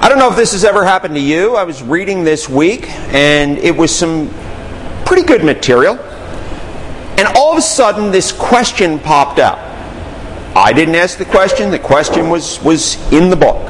I don't know if this has ever happened to you. I was reading this week, and it was some pretty good material. And all of a sudden, this question popped out. I didn't ask the question was in the book.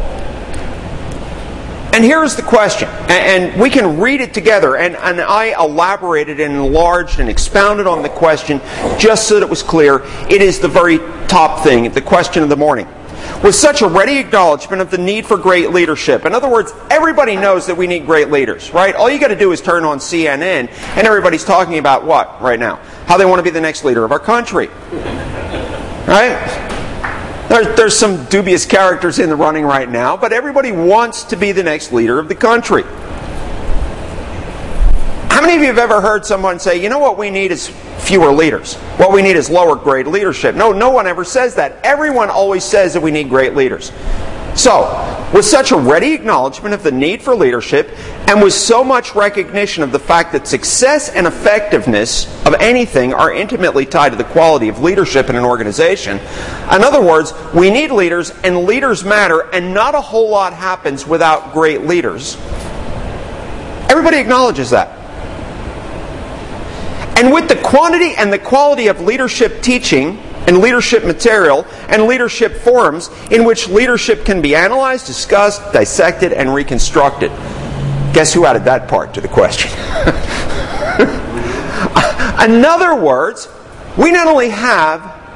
And here's the question, and we can read it together, and I elaborated and enlarged and expounded on the question just so that it was clear. It is the very top thing, the question of the morning. With such a ready acknowledgement of the need for great leadership. In other words, everybody knows that we need great leaders, right? All you got to do is turn on CNN, and everybody's talking about what right now? How they want to be the next leader of our country. Right? There's some dubious characters in the running right now, but everybody wants to be the next leader of the country. How many of you have ever heard someone say, you know what we need is fewer leaders? What we need is lower grade leadership. No one ever says that. Everyone always says that we need great leaders. So, with such a ready acknowledgement of the need for leadership, and with so much recognition of the fact that success and effectiveness of anything are intimately tied to the quality of leadership in an organization, in other words, we need leaders, and leaders matter, and not a whole lot happens without great leaders. Everybody acknowledges that. And with the quantity and the quality of leadership teaching and leadership material and leadership forums in which leadership can be analyzed, discussed, dissected, and reconstructed. Guess who added that part to the question? In other words, we not only have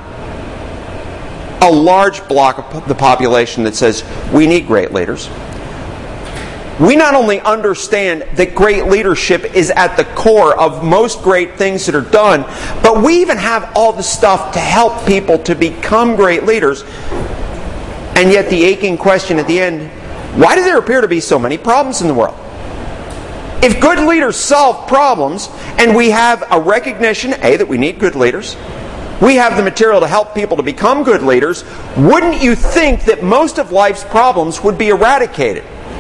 a large block of the population that says we need great leaders, we not only understand that great leadership is at the core of most great things that are done, but we even have all the stuff to help people to become great leaders. And yet the aching question at the end, why do there appear to be so many problems in the world? If good leaders solve problems, and we have a recognition, A, that we need good leaders, we have the material to help people to become good leaders, wouldn't you think that most of life's problems would be eradicated?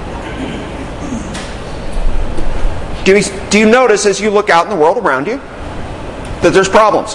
Do you notice as you look out in the world around you that there's problems?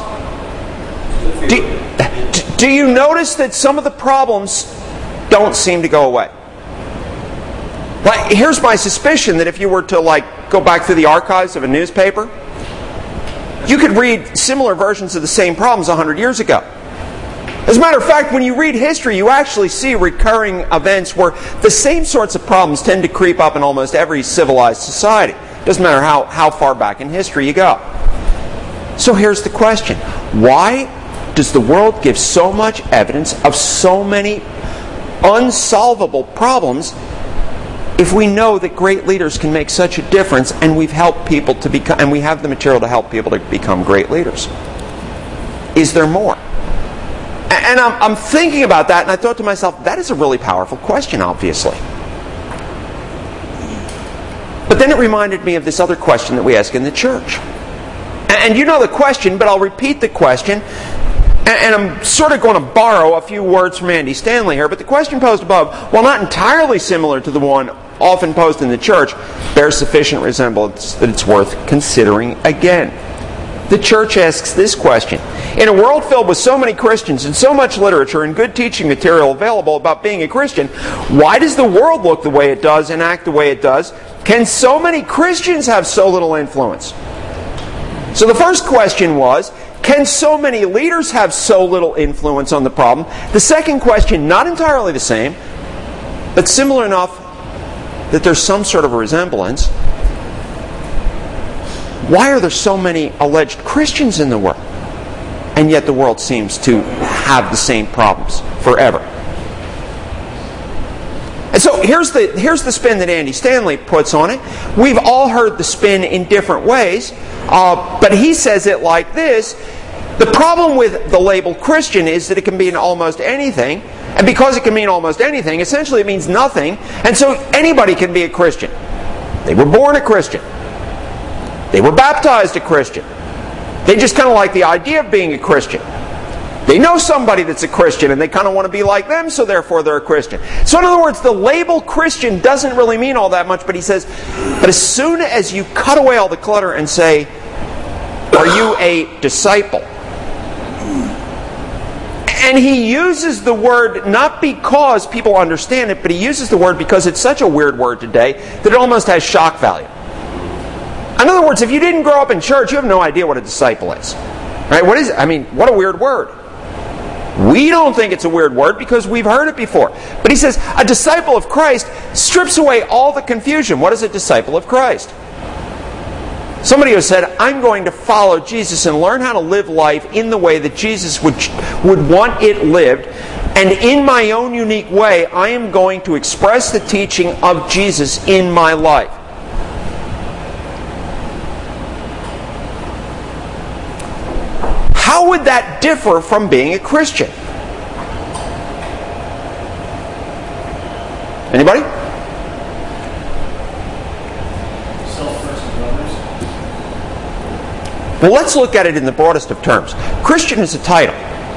Do you notice that some of the problems don't seem to go away? Like, here's my suspicion that if you were to go back through the archives of a newspaper, you could read similar versions of the same problems 100 years ago. As a matter of fact, when you read history, you actually see recurring events where the same sorts of problems tend to creep up in almost every civilized society. Doesn't matter how far back in history you go. So here's the question. Why does the world give so much evidence of so many unsolvable problems if we know that great leaders can make such a difference, and we've helped people to become, and we have the material to help people to become great leaders? Is there more? And I'm thinking about that, and I thought to myself, that is a really powerful question, obviously. But then it reminded me of this other question that we ask in the church. And you know the question, but I'll repeat the question. And I'm sort of going to borrow a few words from Andy Stanley here. But the question posed above, while not entirely similar to the one often posed in the church, bears sufficient resemblance that it's worth considering again. The church asks this question. In a world filled with so many Christians and so much literature and good teaching material available about being a Christian, why does the world look the way it does and act the way it does? Can so many Christians have so little influence? So the first question was, can so many leaders have so little influence on the problem? The second question, not entirely the same, but similar enough that there's some sort of a resemblance. Why are there so many alleged Christians in the world? And yet the world seems to have the same problems forever. And so here's the spin that Andy Stanley puts on it. We've all heard the spin in different ways, but he says it like this. The problem with the label Christian is that it can mean almost anything, and because it can mean almost anything, essentially it means nothing, and so anybody can be a Christian. They were born a Christian. They were baptized a Christian. They just kind of like the idea of being a Christian. They know somebody that's a Christian and they kind of want to be like them, so therefore they're a Christian. So in other words, the label Christian doesn't really mean all that much, but he says, but as soon as you cut away all the clutter and say, are you a disciple? And he uses the word not because people understand it, but he uses the word because it's such a weird word today that it almost has shock value. In other words, if you didn't grow up in church, you have no idea what a disciple is. Right? What is it? I mean, what a weird word. We don't think it's a weird word because we've heard it before. But he says, a disciple of Christ strips away all the confusion. What is a disciple of Christ? Somebody who said, I'm going to follow Jesus and learn how to live life in the way that Jesus would want it lived. And in my own unique way, I am going to express the teaching of Jesus in my life. How would that differ from being a Christian? Anybody? Well, let's look at it in the broadest of terms. Christian is a title.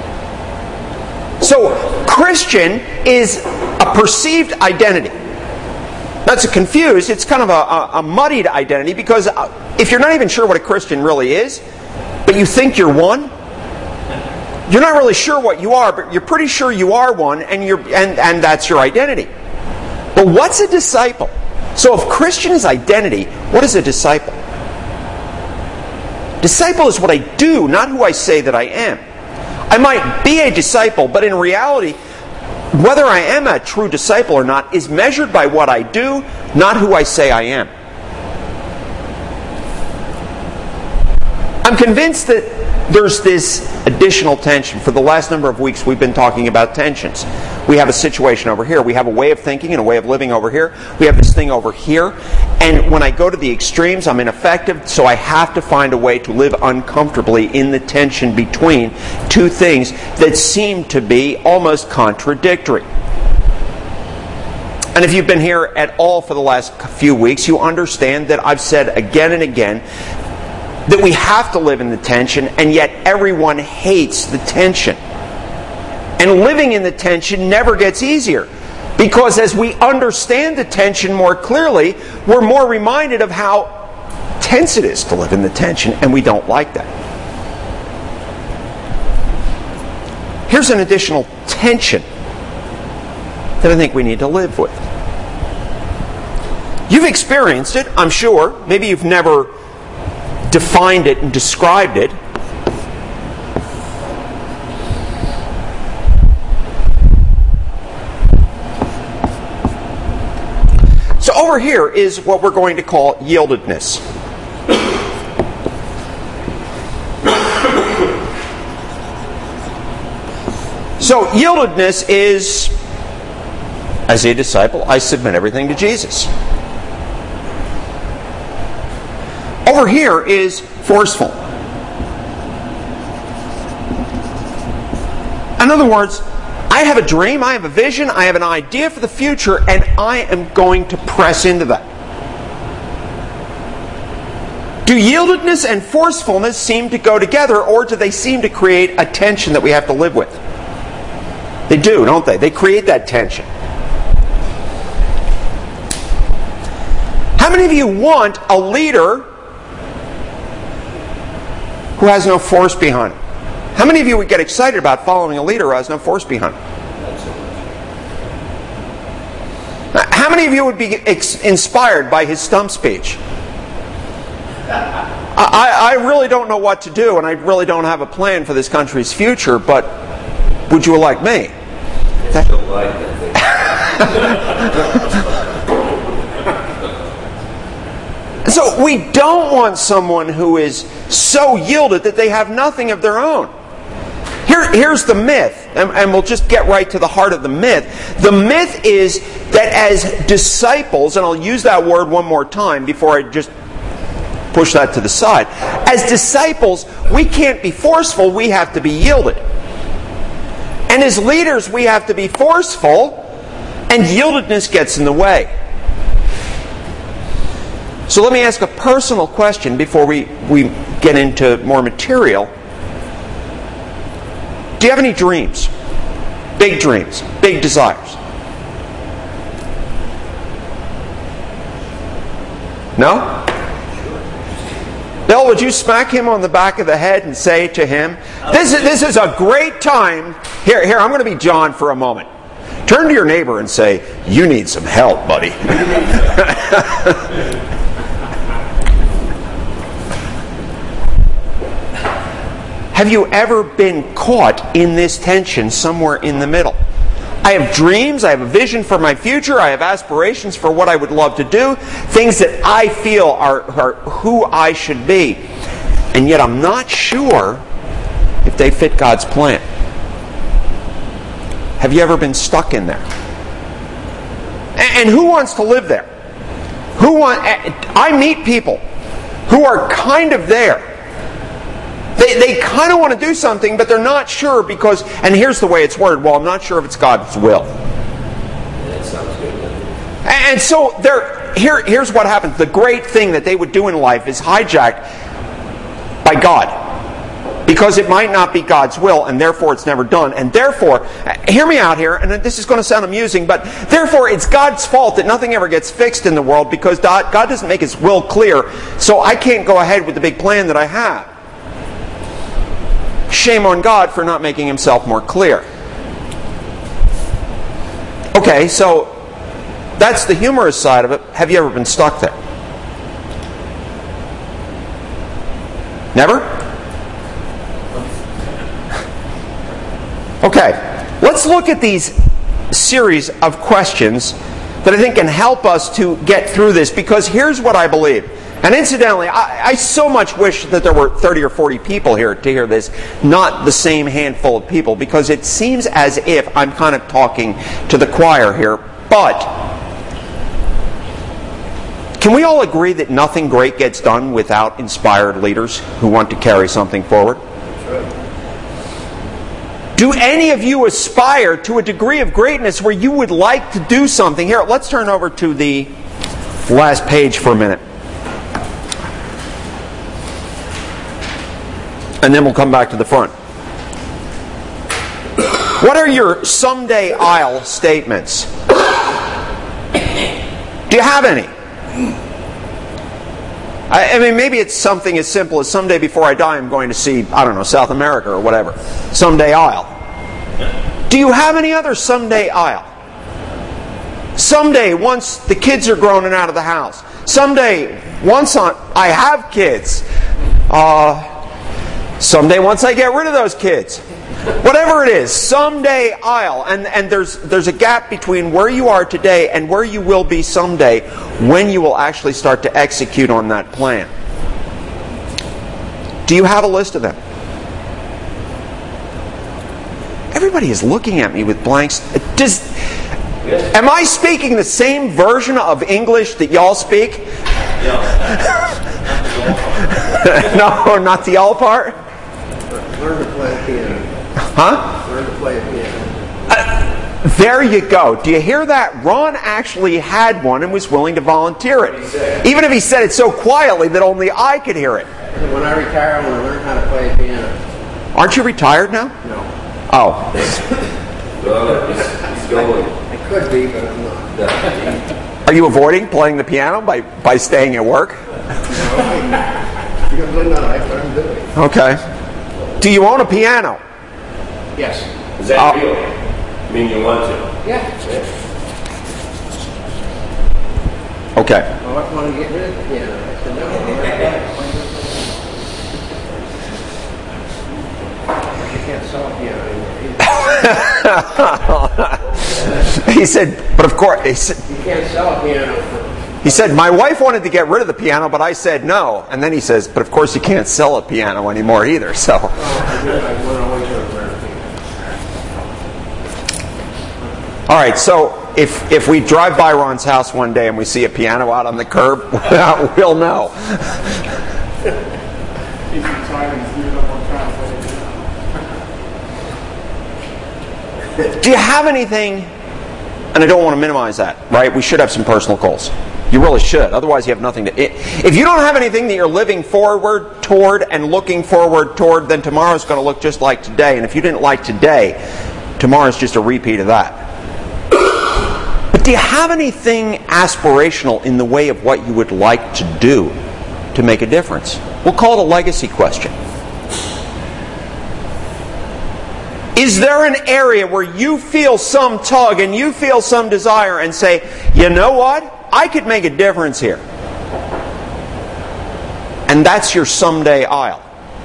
So, Christian is a perceived identity. That's confused. It's kind of a muddied identity because if you're not even sure what a Christian really is, but you think you're one, you're not really sure what you are, but you're pretty sure you are one, and that's your identity. But what's a disciple? So if Christian is identity, what is a disciple? Disciple is what I do, not who I say that I am. I might be a disciple, but in reality, whether I am a true disciple or not is measured by what I do, not who I say I am. I'm convinced that there's this additional tension. For the last number of weeks, we've been talking about tensions. We have a situation over here. We have a way of thinking and a way of living over here. We have this thing over here. And when I go to the extremes, I'm ineffective, so I have to find a way to live uncomfortably in the tension between two things that seem to be almost contradictory. And if you've been here at all for the last few weeks, you understand that I've said again and again that we have to live in the tension, and yet everyone hates the tension. And living in the tension never gets easier, because as we understand the tension more clearly, we're more reminded of how tense it is to live in the tension, and we don't like that. Here's an additional tension that I think we need to live with. You've experienced it, I'm sure. Maybe you've never defined it and described it. So over here is what we're going to call yieldedness. So yieldedness is, as a disciple, I submit everything to Jesus. Over here is forceful. In other words, I have a dream, I have a vision, I have an idea for the future, and I am going to press into that. Do yieldedness and forcefulness seem to go together, or do they seem to create a tension that we have to live with? They do, don't they? They create that tension. How many of you want a leader who has no force behind him? How many of you would get excited about following a leader who has no force behind him? How many of you would be inspired by his stump speech? I really don't know what to do, and I really don't have a plan for this country's future, but would you elect me? So we don't want someone who is so yielded that they have nothing of their own. Here's the myth, and we'll just get right to the heart of the myth. The myth is that as disciples, and I'll use that word one more time before I just push that to the side. As disciples, we can't be forceful, we have to be yielded. And as leaders, we have to be forceful, and yieldedness gets in the way. So let me ask a personal question before we get into more material. Do you have any dreams? Big dreams, big desires? No? Bill, would you smack him on the back of the head and say to him, this is a great time. Here, I'm going to be John for a moment. Turn to your neighbor and say, you need some help, buddy. Have you ever been caught in this tension somewhere in the middle? I have dreams, I have a vision for my future, I have aspirations for what I would love to do, things that I feel are who I should be. And yet I'm not sure if they fit God's plan. Have you ever been stuck in there? And who wants to live there? I meet people who are kind of there. They kind of want to do something, but they're not sure because, and here's the way it's worded, well, I'm not sure if it's God's will. That sounds good. And so here's what happens. The great thing that they would do in life is hijacked by God. Because it might not be God's will, and therefore it's never done. And therefore, hear me out here, and this is going to sound amusing, but therefore it's God's fault that nothing ever gets fixed in the world because God doesn't make His will clear, so I can't go ahead with the big plan that I have. Shame on God for not making Himself more clear. Okay, so that's the humorous side of it. Have you ever been stuck there? Never? Okay, let's look at these series of questions that I think can help us to get through this, because here's what I believe. And incidentally, I so much wish that there were 30 or 40 people here to hear this, not the same handful of people, because it seems as if I'm kind of talking to the choir here. But can we all agree that nothing great gets done without inspired leaders who want to carry something forward? Do any of you aspire to a degree of greatness where you would like to do something? Here, let's turn over to the last page for a minute. And then we'll come back to the front. What are your someday I'll statements? Do you have any? I mean, maybe it's something as simple as someday before I die I'm going to see, I don't know, South America or whatever. Someday I'll. Do you have any other someday I'll? Someday, once the kids are grown and out of the house. Someday, once I have kids. Someday, once I get rid of those kids. Whatever it is, someday I'll. And there's a gap between where you are today and where you will be someday when you will actually start to execute on that plan. Do you have a list of them? Everybody is looking at me with blanks. Am I speaking the same version of English that y'all speak? No, not the all part? Learn to play the piano. Huh? Learn to play the piano. There you go. Do you hear that? Ron actually had one and was willing to volunteer it. Even if he said it so quietly that only I could hear it. When I retire, I want to learn how to play the piano. Aren't you retired now? No. Oh. He's going. I could be, but I'm not. Are you avoiding playing the piano by staying at work? Because I like what I'm doing. Okay. Do you own a piano? Yes. Is that real? I mean, you want to? Yeah. Okay. My wife wanted to get rid of the piano. I said, no. You can't sell a piano anymore. He said, but of course, he said, You can't sell a piano for... He said, my wife wanted to get rid of the piano, but I said no. And then he says, but of course you can't sell a piano anymore either. So, all right. So if we drive by Ron's house one day and we see a piano out on the curb, we'll know. He's retired and screwed up on translation. Do you have anything? And I don't want to minimize that, right? We should have some personal goals. You really should. Otherwise, you have nothing to... If you don't have anything that you're living forward toward and looking forward toward, then tomorrow's going to look just like today. And if you didn't like today, tomorrow's just a repeat of that. But do you have anything aspirational in the way of what you would like to do to make a difference? We'll call it a legacy question. Is there an area where you feel some tug and you feel some desire and say, you know what? I could make a difference here. And that's your someday aisle.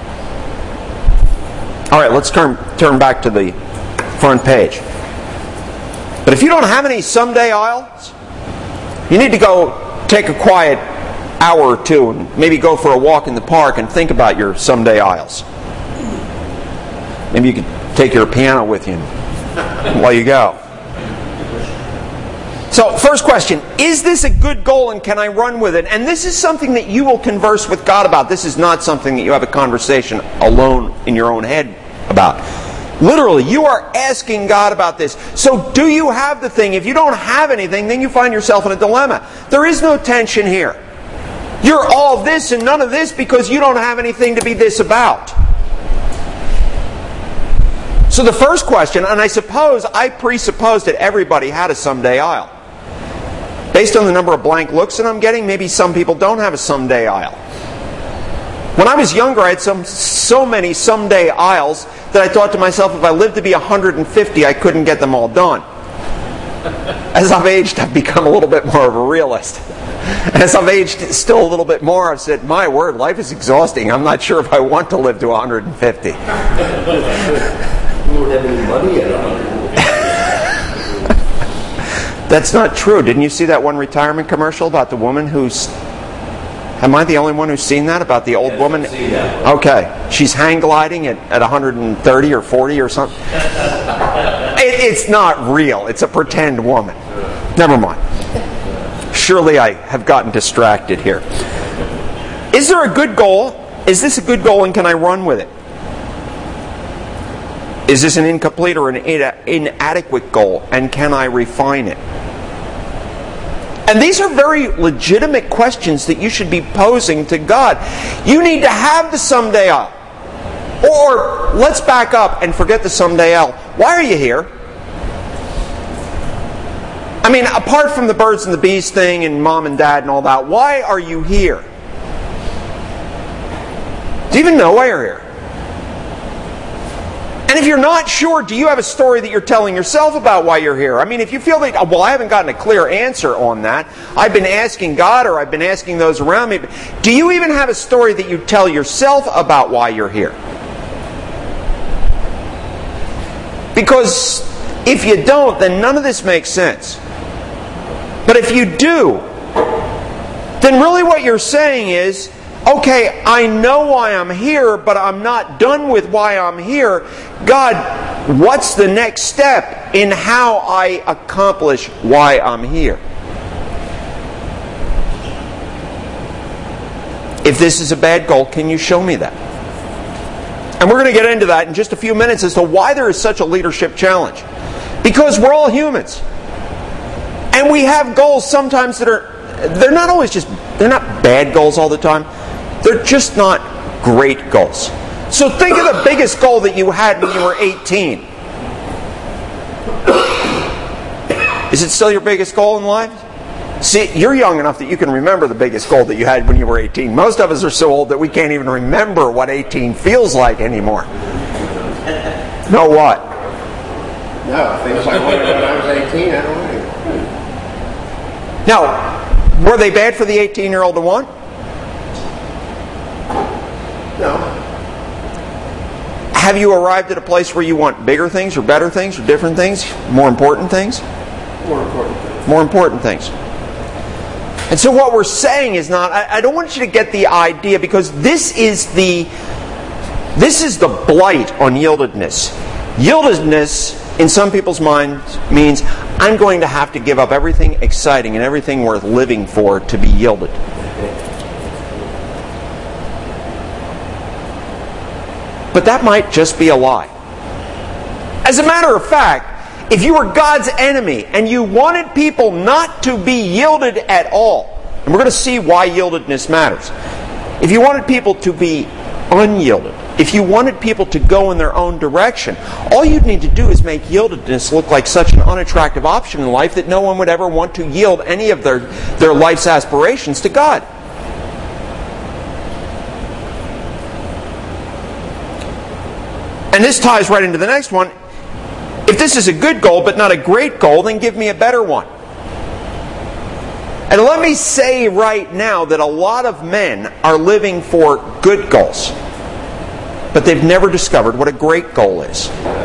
All right, let's turn back to the front page. But if you don't have any someday aisles, you need to go take a quiet hour or two and maybe go for a walk in the park and think about your someday aisles. Maybe you could take your piano with you while you go. So, first question, is this a good goal and can I run with it? And this is something that you will converse with God about. This is not something that you have a conversation alone in your own head about. Literally, you are asking God about this. So, do you have the thing? If you don't have anything, then you find yourself in a dilemma. There is no tension here. You're all this and none of this because you don't have anything to be this about. So the first question, and I presupposed that everybody had a someday aisle. Based on the number of blank looks that I'm getting, maybe some people don't have a someday aisle. When I was younger, I had so many someday aisles that I thought to myself, if I lived to be 150, I couldn't get them all done. As I've aged, I've become a little bit more of a realist. And as I've aged still a little bit more, I've said, my word, life is exhausting. I'm not sure if I want to live to 150. You don't have any money at 100. That's not true. Didn't you see that one retirement commercial about the woman who's... Am I the only one who's seen that? About the old woman? I've seen that one. Okay. She's hang gliding at 130 or 40 or something. It's not real. It's a pretend woman. Never mind. Surely I have gotten distracted here. Is there a good goal? Is this a good goal and can I run with it? Is this an incomplete or an inadequate goal? And can I refine it? And these are very legitimate questions that you should be posing to God. You need to have the someday aisle. Or, let's back up and forget the someday aisle. Why are you here? I mean, apart from the birds and the bees thing and mom and dad and all that, why are you here? Do you even know why you're here? And if you're not sure, do you have a story that you're telling yourself about why you're here? I mean, if you feel that, well, I haven't gotten a clear answer on that. I've been asking God or I've been asking those around me. Do you even have a story that you tell yourself about why you're here? Because if you don't, then none of this makes sense. But if you do, then really what you're saying is, okay, I know why I'm here, but I'm not done with why I'm here. God, what's the next step in how I accomplish why I'm here? If this is a bad goal, can you show me that? And we're going to get into that in just a few minutes as to why there is such a leadership challenge. Because we're all humans. And we have goals sometimes that they're not always they're not bad goals all the time. They're just not great goals. So think of the biggest goal that you had when you were 18. Is it still your biggest goal in life? See, you're young enough that you can remember the biggest goal that you had when you were 18. Most of us are so old that we can't even remember what 18 feels like anymore. No what? No, things I wanted when I was 18, I don't want anymore. Now, were they bad for the 18-year-old to want? No. Have you arrived at a place where you want bigger things or better things or different things? More important things? More important things. More important things. And so what we're saying is not, I don't want you to get the idea, because this is the blight on yieldedness. Yieldedness, in some people's minds, means I'm going to have to give up everything exciting and everything worth living for to be yielded. But that might just be a lie. As a matter of fact, if you were God's enemy and you wanted people not to be yielded at all, and we're going to see why yieldedness matters. If you wanted people to be unyielded, if you wanted people to go in their own direction, all you'd need to do is make yieldedness look like such an unattractive option in life that no one would ever want to yield any of their life's aspirations to God. And this ties right into the next one. If this is a good goal but not a great goal, then give me a better one. And let me say right now that a lot of men are living for good goals, but they've never discovered what a great goal is.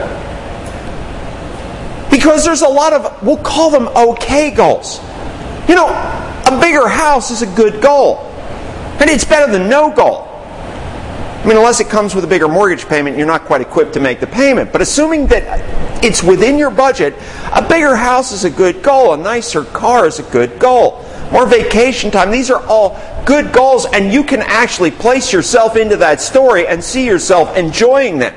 Because there's a lot of, we'll call them okay goals. You know, a bigger house is a good goal. And it's better than no goal. I mean, unless it comes with a bigger mortgage payment, you're not quite equipped to make the payment. But assuming that it's within your budget, a bigger house is a good goal. A nicer car is a good goal. More vacation time. These are all good goals, and you can actually place yourself into that story and see yourself enjoying them.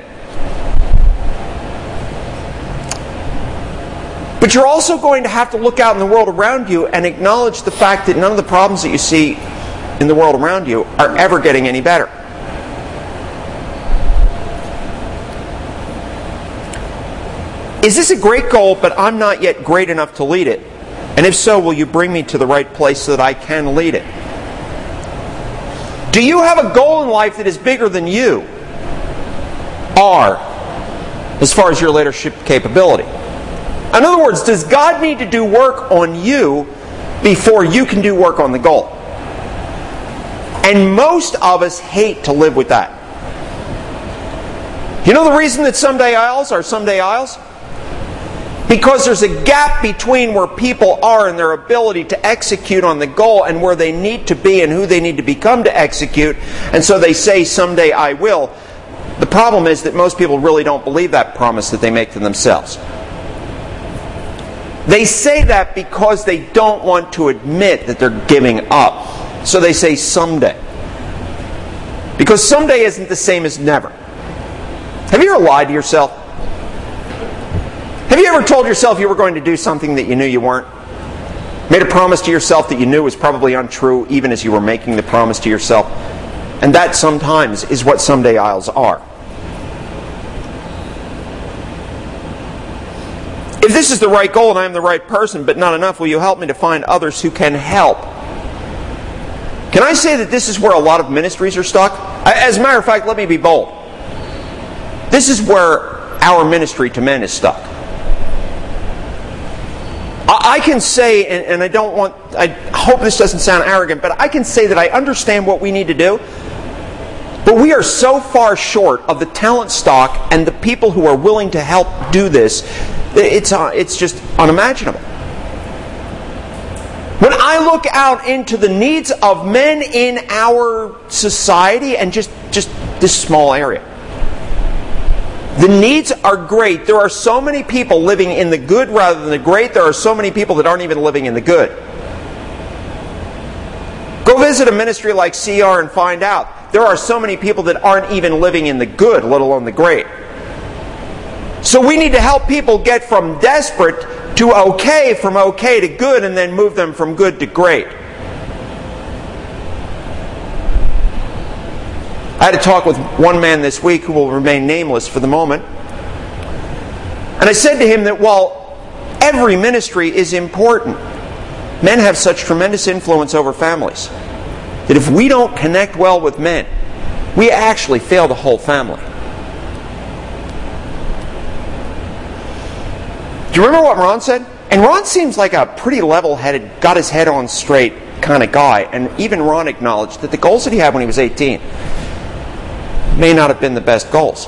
But you're also going to have to look out in the world around you and acknowledge the fact that none of the problems that you see in the world around you are ever getting any better. Is this a great goal, but I'm not yet great enough to lead it? And if so, will you bring me to the right place so that I can lead it? Do you have a goal in life that is bigger than you are as far as your leadership capability? In other words, does God need to do work on you before you can do work on the goal? And most of us hate to live with that. You know the reason that someday aisles are someday aisles? Because there's a gap between where people are and their ability to execute on the goal and where they need to be and who they need to become to execute. And so they say, someday I will. The problem is that most people really don't believe that promise that they make to themselves. They say that because they don't want to admit that they're giving up. So they say someday. Because someday isn't the same as never. Have you ever lied to yourself? Have you ever told yourself you were going to do something that you knew you weren't? Made a promise to yourself that you knew was probably untrue even as you were making the promise to yourself? And that sometimes is what someday aisles are. If this is the right goal and I am the right person, but not enough, will you help me to find others who can help? Can I say that this is where a lot of ministries are stuck? As a matter of fact, let me be bold. This is where our ministry to men is stuck. I can say, and I hope this doesn't sound arrogant, but I can say that I understand what we need to do, but we are so far short of the talent stock and the people who are willing to help do this, it's just unimaginable. When I look out into the needs of men in our society and just this small area, the needs are great. There are so many people living in the good rather than the great. There are so many people that aren't even living in the good. Go visit a ministry like CR and find out. There are so many people that aren't even living in the good, let alone the great. So we need to help people get from desperate to okay, from okay to good, and then move them from good to great. I had a talk with one man this week who will remain nameless for the moment. And I said to him that while every ministry is important, men have such tremendous influence over families that if we don't connect well with men, we actually fail the whole family. Do you remember what Ron said? And Ron seems like a pretty level-headed, got his head on straight kind of guy. And even Ron acknowledged that the goals that he had when he was 18 may not have been the best goals.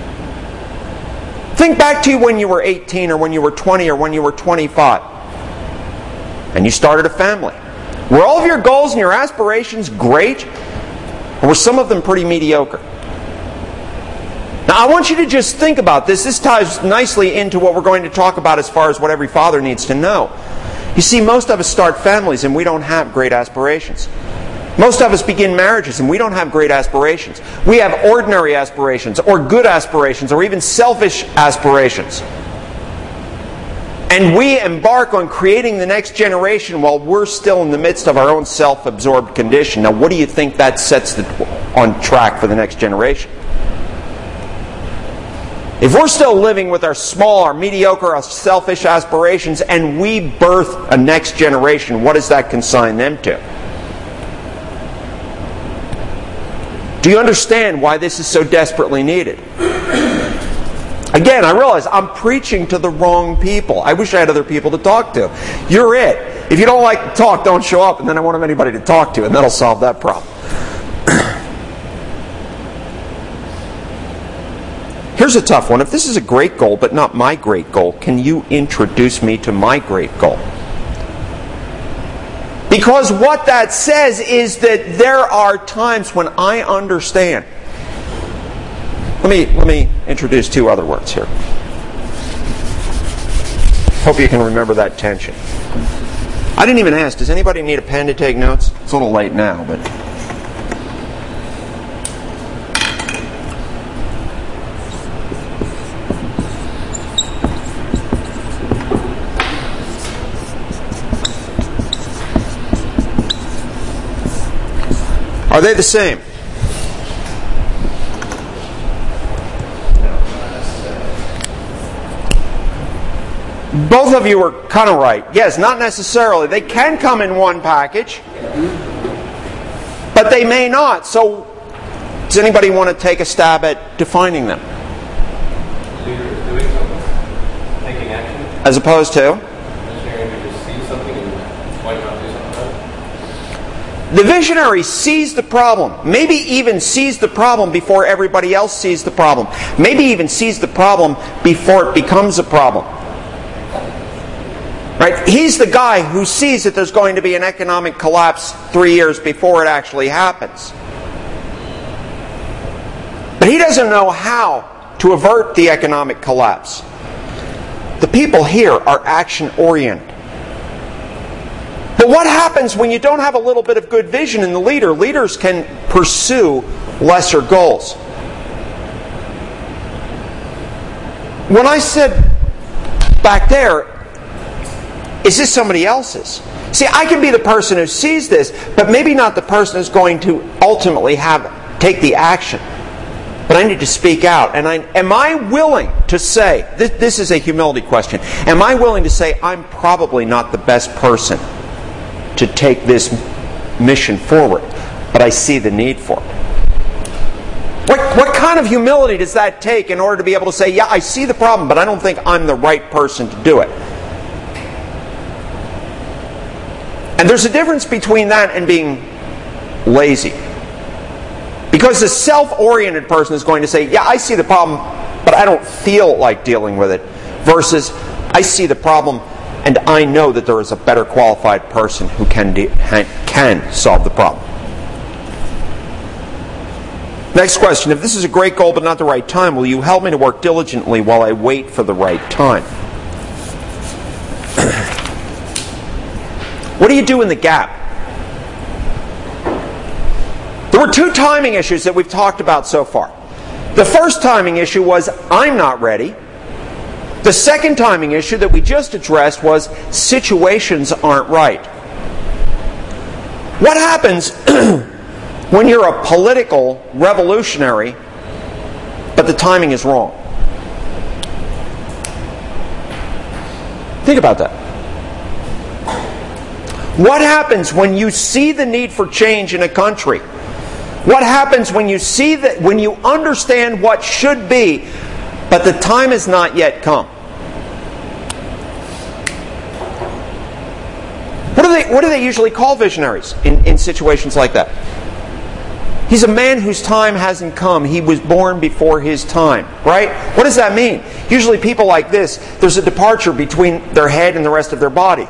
Think back to when you were 18 or when you were 20 or when you were 25 and you started a family. Were all of your goals and your aspirations great, or were some of them pretty mediocre? Now I want you to just think about this. This ties nicely into what we're going to talk about as far as what every father needs to know. You see, most of us start families and we don't have great aspirations. Most of us begin marriages and we don't have great aspirations. We have ordinary aspirations, or good aspirations, or even selfish aspirations. And we embark on creating the next generation while we're still in the midst of our own self-absorbed condition. Now, what do you think that sets on track for the next generation? If we're still living with our small, our mediocre, our selfish aspirations, and we birth a next generation, what does that consign them to? Do you understand why this is so desperately needed? Again, I realize I'm preaching to the wrong people. I wish I had other people to talk to. You're it. If you don't like to talk, don't show up, and then I won't have anybody to talk to, and that'll solve that problem. Here's a tough one. If this is a great goal, but not my great goal, can you introduce me to my great goal? Because what that says is that there are times when I understand. Let me introduce two other words here. Hope you can remember that tension. I didn't even ask, does anybody need a pen to take notes? It's a little late now, but... Are they the same? Both of you are kind of right. Yes, not necessarily. They can come in one package, but they may not. So, does anybody want to take a stab at defining them? Leader is doing something, taking action. As opposed to? Missionary who just sees something and why not do something about it? The visionary sees the problem. Maybe even sees the problem before everybody else sees the problem. Maybe even sees the problem before it becomes a problem. Right? He's the guy who sees that there's going to be an economic collapse 3 years before it actually happens. But he doesn't know how to avert the economic collapse. The people here are action-oriented. But what happens when you don't have a little bit of good vision in the leader? Leaders can pursue lesser goals. When I said back there, is this somebody else's? See, I can be the person who sees this, but maybe not the person who's going to ultimately take the action. But I need to speak out. And am I willing to say, this is a humility question, am I willing to say I'm probably not the best person to take this mission forward, but I see the need for it? What kind of humility does that take in order to be able to say, yeah, I see the problem, but I don't think I'm the right person to do it? And there's a difference between that and being lazy. Because the self-oriented person is going to say, yeah, I see the problem, but I don't feel like dealing with it. Versus, I see the problem, and I know that there is a better qualified person who can solve the problem. Next question. If this is a great goal but not the right time, will you help me to work diligently while I wait for the right time? What do you do in the gap? There were two timing issues that we've talked about so far. The first timing issue was, I'm not ready. The second timing issue that we just addressed was, situations aren't right. What happens when you're a political revolutionary, but the timing is wrong? Think about that. What happens when you see the need for change in a country? What happens when you see that, when you understand what should be, but the time has not yet come? What do they usually call visionaries in situations like that? He's a man whose time hasn't come. He was born before his time, right? What does that mean? Usually people like this, there's a departure between their head and the rest of their body.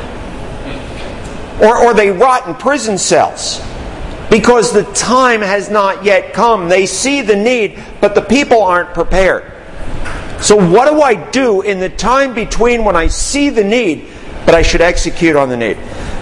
Or they rot in prison cells because the time has not yet come. They see the need, but the people aren't prepared. So what do I do in the time between when I see the need, but I should execute on the need?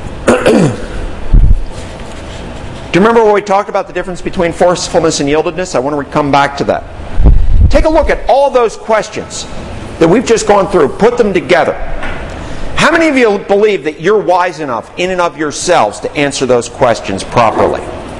Do you remember when we talked about the difference between forcefulness and yieldedness? I want to come back to that. Take a look at all those questions that we've just gone through. Put them together. How many of you believe that you're wise enough in and of yourselves to answer those questions properly?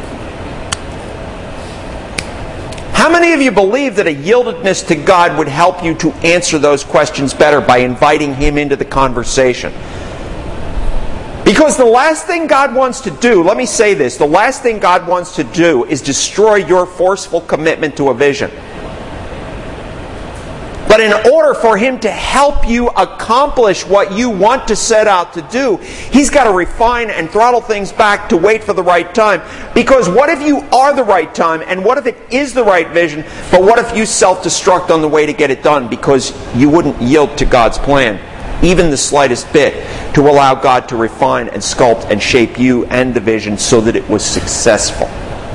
How many of you believe that a yieldedness to God would help you to answer those questions better by inviting Him into the conversation? Because the last thing God wants to do, let me say this, the last thing God wants to do is destroy your forceful commitment to a vision. But in order for Him to help you accomplish what you want to set out to do, He's got to refine and throttle things back to wait for the right time. Because what if you are the right time, and what if it is the right vision, but what if you self-destruct on the way to get it done because you wouldn't yield to God's plan, even the slightest bit, to allow God to refine and sculpt and shape you and the vision so that it was successful?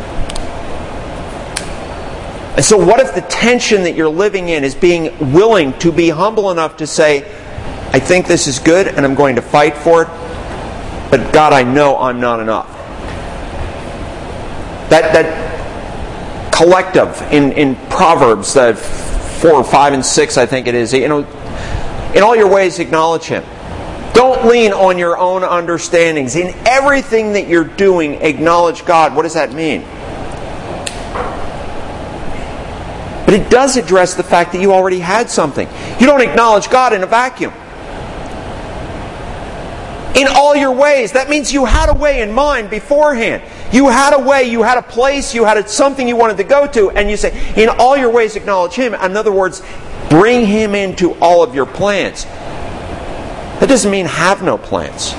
And so what if the tension that you're living in is being willing to be humble enough to say, I think this is good and I'm going to fight for it, but God, I know I'm not enough. That collective in Proverbs 4, 5, and 6, I think it is, in all your ways acknowledge Him. Don't lean on your own understandings. In everything that you're doing, acknowledge God. What does that mean? But it does address the fact that you already had something. You don't acknowledge God in a vacuum. In all your ways, that means you had a way in mind beforehand. You had a way, you had a place, you had something you wanted to go to, and you say, in all your ways acknowledge Him. In other words, bring Him into all of your plans. That doesn't mean have no plans.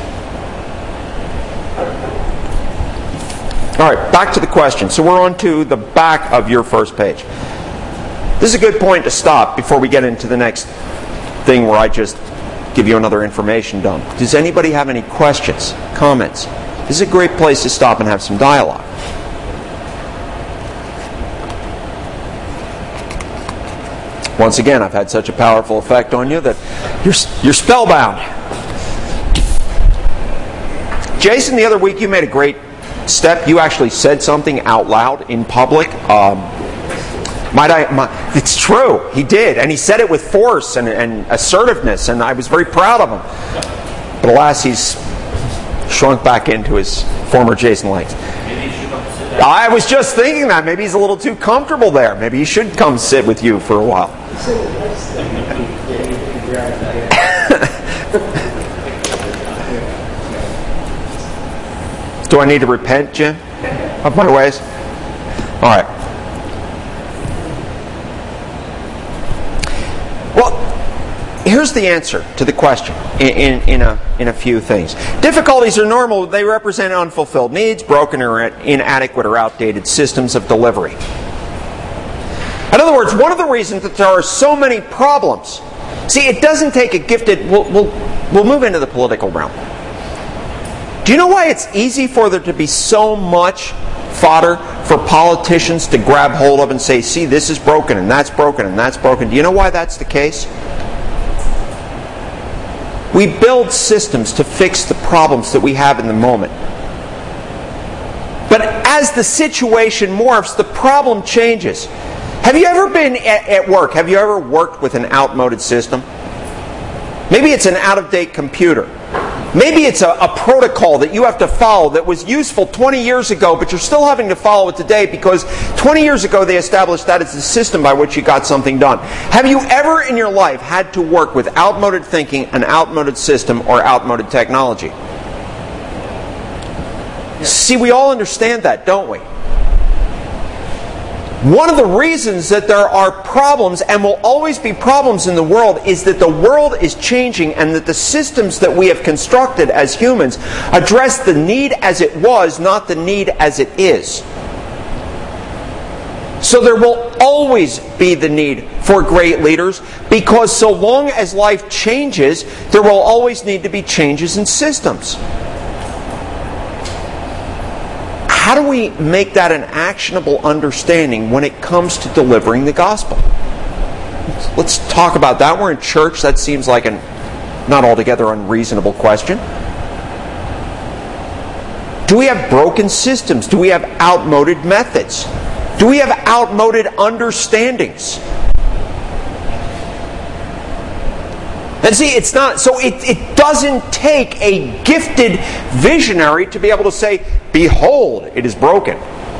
Alright, back to the question. So we're on to the back of your first page. This is a good point to stop before we get into the next thing where I just give you another information dump. Does anybody have any questions, comments? This is a great place to stop and have some dialogue. Once again, I've had such a powerful effect on you that you're spellbound. Jason, the other week you made a great step. You actually said something out loud in public. It's true, he did, and he said it with force and assertiveness, and I was very proud of him. But alas, he's shrunk back into his former Jason length. I was just thinking that maybe he's a little too comfortable there. Maybe he should come sit with you for a while. Do I need to repent, Jim, of my ways? All right. Well, here's the answer to the question in a few things. Difficulties are normal. They represent unfulfilled needs, broken or inadequate or outdated systems of delivery. In other words, one of the reasons that there are so many problems, see, it doesn't take a gifted... We'll move into the political realm. Do you know why it's easy for there to be so much fodder for politicians to grab hold of and say, see, this is broken and that's broken and that's broken? Do you know why that's the case? We build systems to fix the problems that we have in the moment. But as the situation morphs, the problem changes. Have you ever been at work? Have you ever worked with an outmoded system? Maybe it's an out-of-date computer. Maybe it's a protocol that you have to follow that was useful 20 years ago, but you're still having to follow it today because 20 years ago they established that as the system by which you got something done. Have you ever in your life had to work with outmoded thinking, an outmoded system, or outmoded technology? See, we all understand that, don't we? One of the reasons that there are problems, and will always be problems in the world, is that the world is changing and that the systems that we have constructed as humans address the need as it was, not the need as it is. So there will always be the need for great leaders, because so long as life changes, there will always need to be changes in systems. How do we make that an actionable understanding when it comes to delivering the gospel? Let's talk about that. We're in church. That seems like a not altogether unreasonable question. Do we have broken systems? Do we have outmoded methods? Do we have outmoded understandings? And see, it's not, so it doesn't take a gifted visionary to be able to say, behold, it is broken.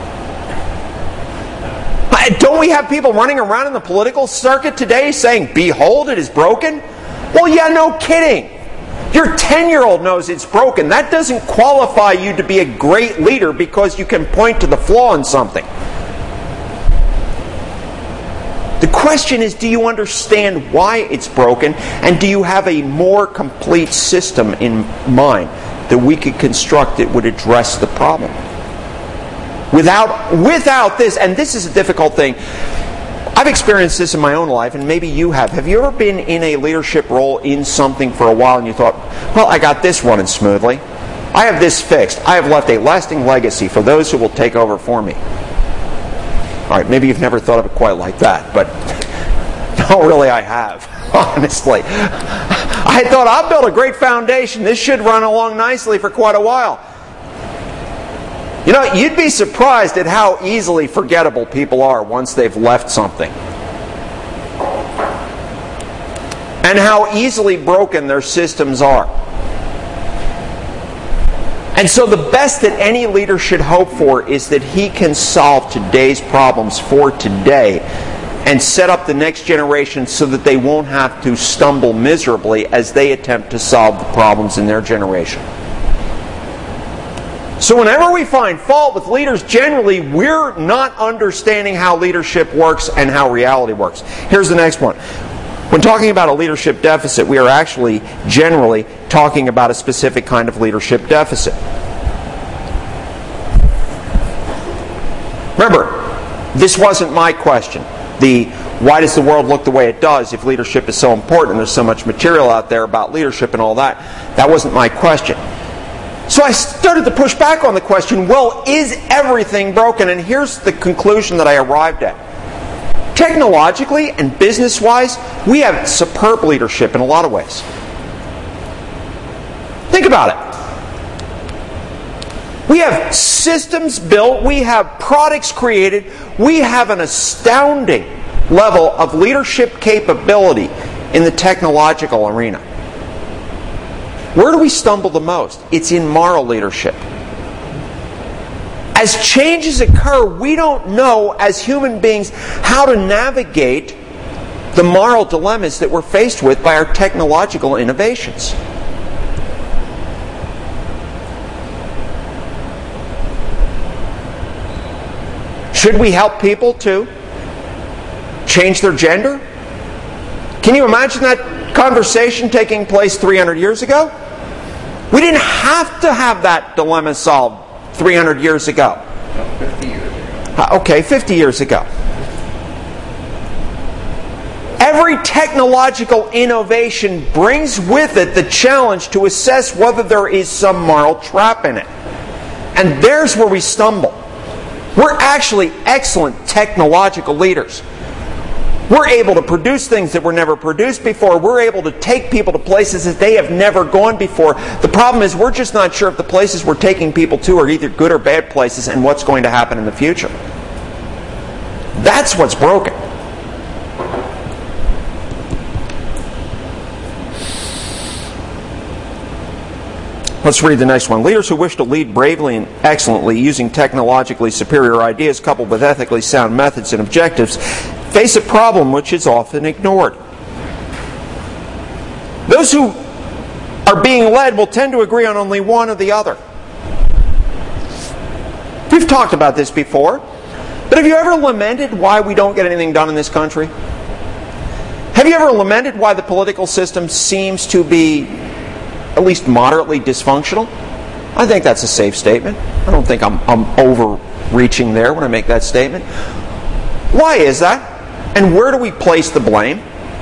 Don't we have people running around in the political circuit today saying, behold, it is broken? Well, yeah, no kidding. Your 10-year-old knows it's broken. That doesn't qualify you to be a great leader because you can point to the flaw in something. The question is, do you understand why it's broken, and do you have a more complete system in mind that we could construct that would address the problem? Without this, and this is a difficult thing, I've experienced this in my own life, and maybe you have. Have you ever been in a leadership role in something for a while and you thought, well, I got this running smoothly. I have this fixed. I have left a lasting legacy for those who will take over for me. All right, maybe you've never thought of it quite like that, but no, really I have, honestly. I thought, I've built a great foundation. This should run along nicely for quite a while. You know, you'd be surprised at how easily forgettable people are once they've left something. And how easily broken their systems are. And so the best that any leader should hope for is that he can solve today's problems for today and set up the next generation so that they won't have to stumble miserably as they attempt to solve the problems in their generation. So whenever we find fault with leaders, generally we're not understanding how leadership works and how reality works. Here's the next one. When talking about a leadership deficit, we are actually generally talking about a specific kind of leadership deficit. Remember, this wasn't my question. Why does the world look the way it does if leadership is so important and there's so much material out there about leadership and all that? That wasn't my question. So I started to push back on the question, well, is everything broken? And here's the conclusion that I arrived at. Technologically and business-wise, we have superb leadership in a lot of ways. Think about it. We have systems built, we have products created, we have an astounding level of leadership capability in the technological arena. Where do we stumble the most? It's in moral leadership. As changes occur, we don't know as human beings how to navigate the moral dilemmas that we're faced with by our technological innovations. Should we help people to change their gender? Can you imagine that conversation taking place 300 years ago? We didn't have to have that dilemma solved 300 years ago. 50 years ago. Okay, 50 years ago. Every technological innovation brings with it the challenge to assess whether there is some moral trap in it. And there's where we stumble. We're actually excellent technological leaders. We're able to produce things that were never produced before. We're able to take people to places that they have never gone before. The problem is we're just not sure if the places we're taking people to are either good or bad places and what's going to happen in the future. That's what's broken. Let's read the next one. Leaders who wish to lead bravely and excellently using technologically superior ideas coupled with ethically sound methods and objectives face a problem which is often ignored. Those who are being led will tend to agree on only one or the other. We've talked about this before, but have you ever lamented why we don't get anything done in this country? Have you ever lamented why the political system seems to be at least moderately dysfunctional? I think that's a safe statement. I don't think I'm overreaching there when I make that statement. Why is that? And where do we place the blame?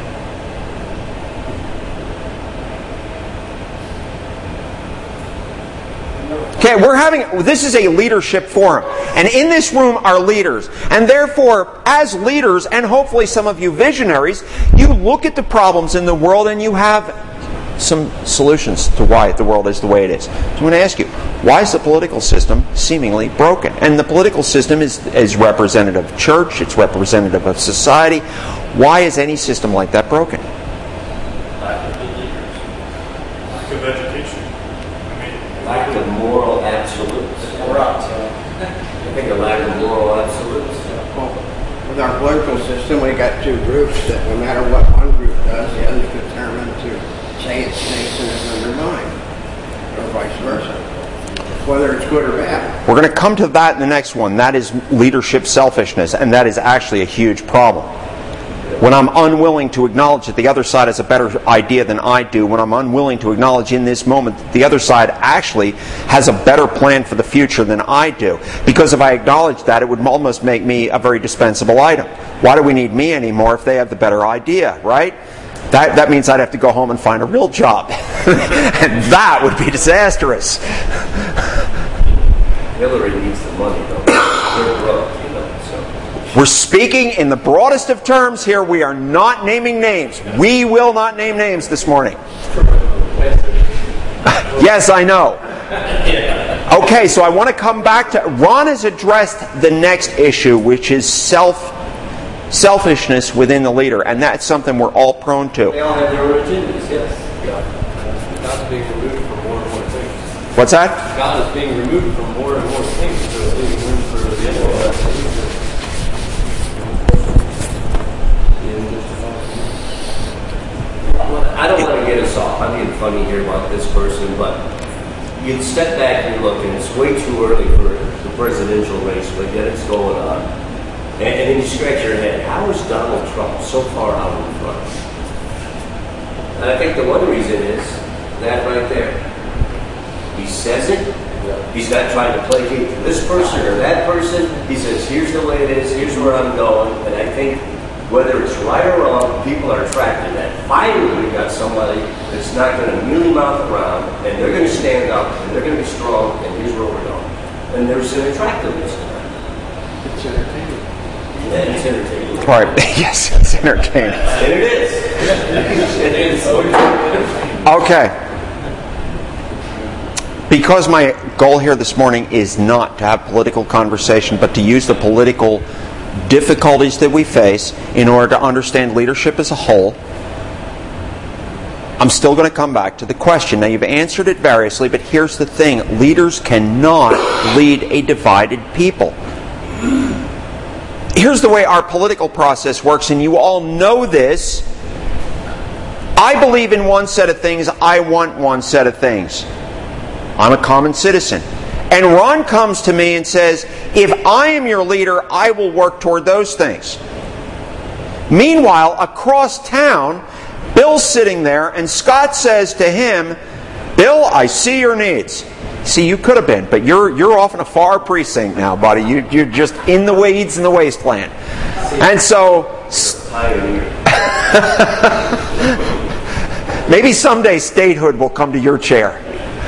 Okay, this is a leadership forum. And in this room are leaders. And therefore, as leaders, and hopefully some of you visionaries, you look at the problems in the world and you have some solutions to why the world is the way it is. So I'm going to ask you, why is the political system seemingly broken? And the political system is representative of church, it's representative of society. Why is any system like that broken? Lack of good leaders. Lack of education. Lack of moral absolutes. I think a lack of moral absolutes. Well, with our political system, we got two groups that no matter what one group does, the other's determined to say it's safe and it's undermined, or vice versa, whether it's good or bad. We're going to come to that in the next one. That is leadership selfishness, and that is actually a huge problem. when I'm unwilling to acknowledge that the other side has a better idea than I do, when I'm unwilling to acknowledge in this moment that the other side actually has a better plan for the future than I do. Because if I acknowledge that, it would almost make me a very dispensable item. Why do we need me anymore if they have the better idea, right? That means I'd have to go home and find a real job. And that would be disastrous. Hillary needs the money, though. They're broke, you know, so. We're speaking in the broadest of terms here. We are not naming names. We will not name names this morning. Yes, I know. Okay, so I want to come back to... Ron has addressed the next issue, which is selfishness within the leader. And that's something we're all prone to. They all have their own agendas, yes. God's being removed from more and more things. What's that? God is being removed from more and more things, so it's leaving room for the enemy. I don't want to get us off. I'm being funny here about this person, but you step back and look, and it's way too early for the presidential race, but yet it's going on. And then you scratch your head. How is Donald Trump so far out in front? And I think the one reason is that right there. He says it. He's not trying to placate this person or that person. He says, here's the way it is. Here's where I'm going. And I think whether it's right or wrong, people are attracted to that. Finally, we got somebody that's not going to mealy mouth around, and they're going to stand up, and they're going to be strong, and here's where we're going. And there's an attractiveness to that. It's entertaining. Yeah, it's entertaining. All right. Yes, it's entertaining. And it is. It is. Okay. Because my goal here this morning is not to have political conversation, but to use the political difficulties that we face in order to understand leadership as a whole, I'm still going to come back to the question. Now, you've answered it variously, but here's the thing. Leaders cannot lead a divided people. Here's the way our political process works, and you all know this. I believe in one set of things. I want one set of things. I'm a common citizen. And Ron comes to me and says, if I am your leader, I will work toward those things. Meanwhile, across town, Bill's sitting there, and Scott says to him, Bill, I see your needs. See, you could have been, but you're off in a far precinct now, buddy. You're just in the weeds in the wasteland. And so... maybe someday statehood will come to your chair.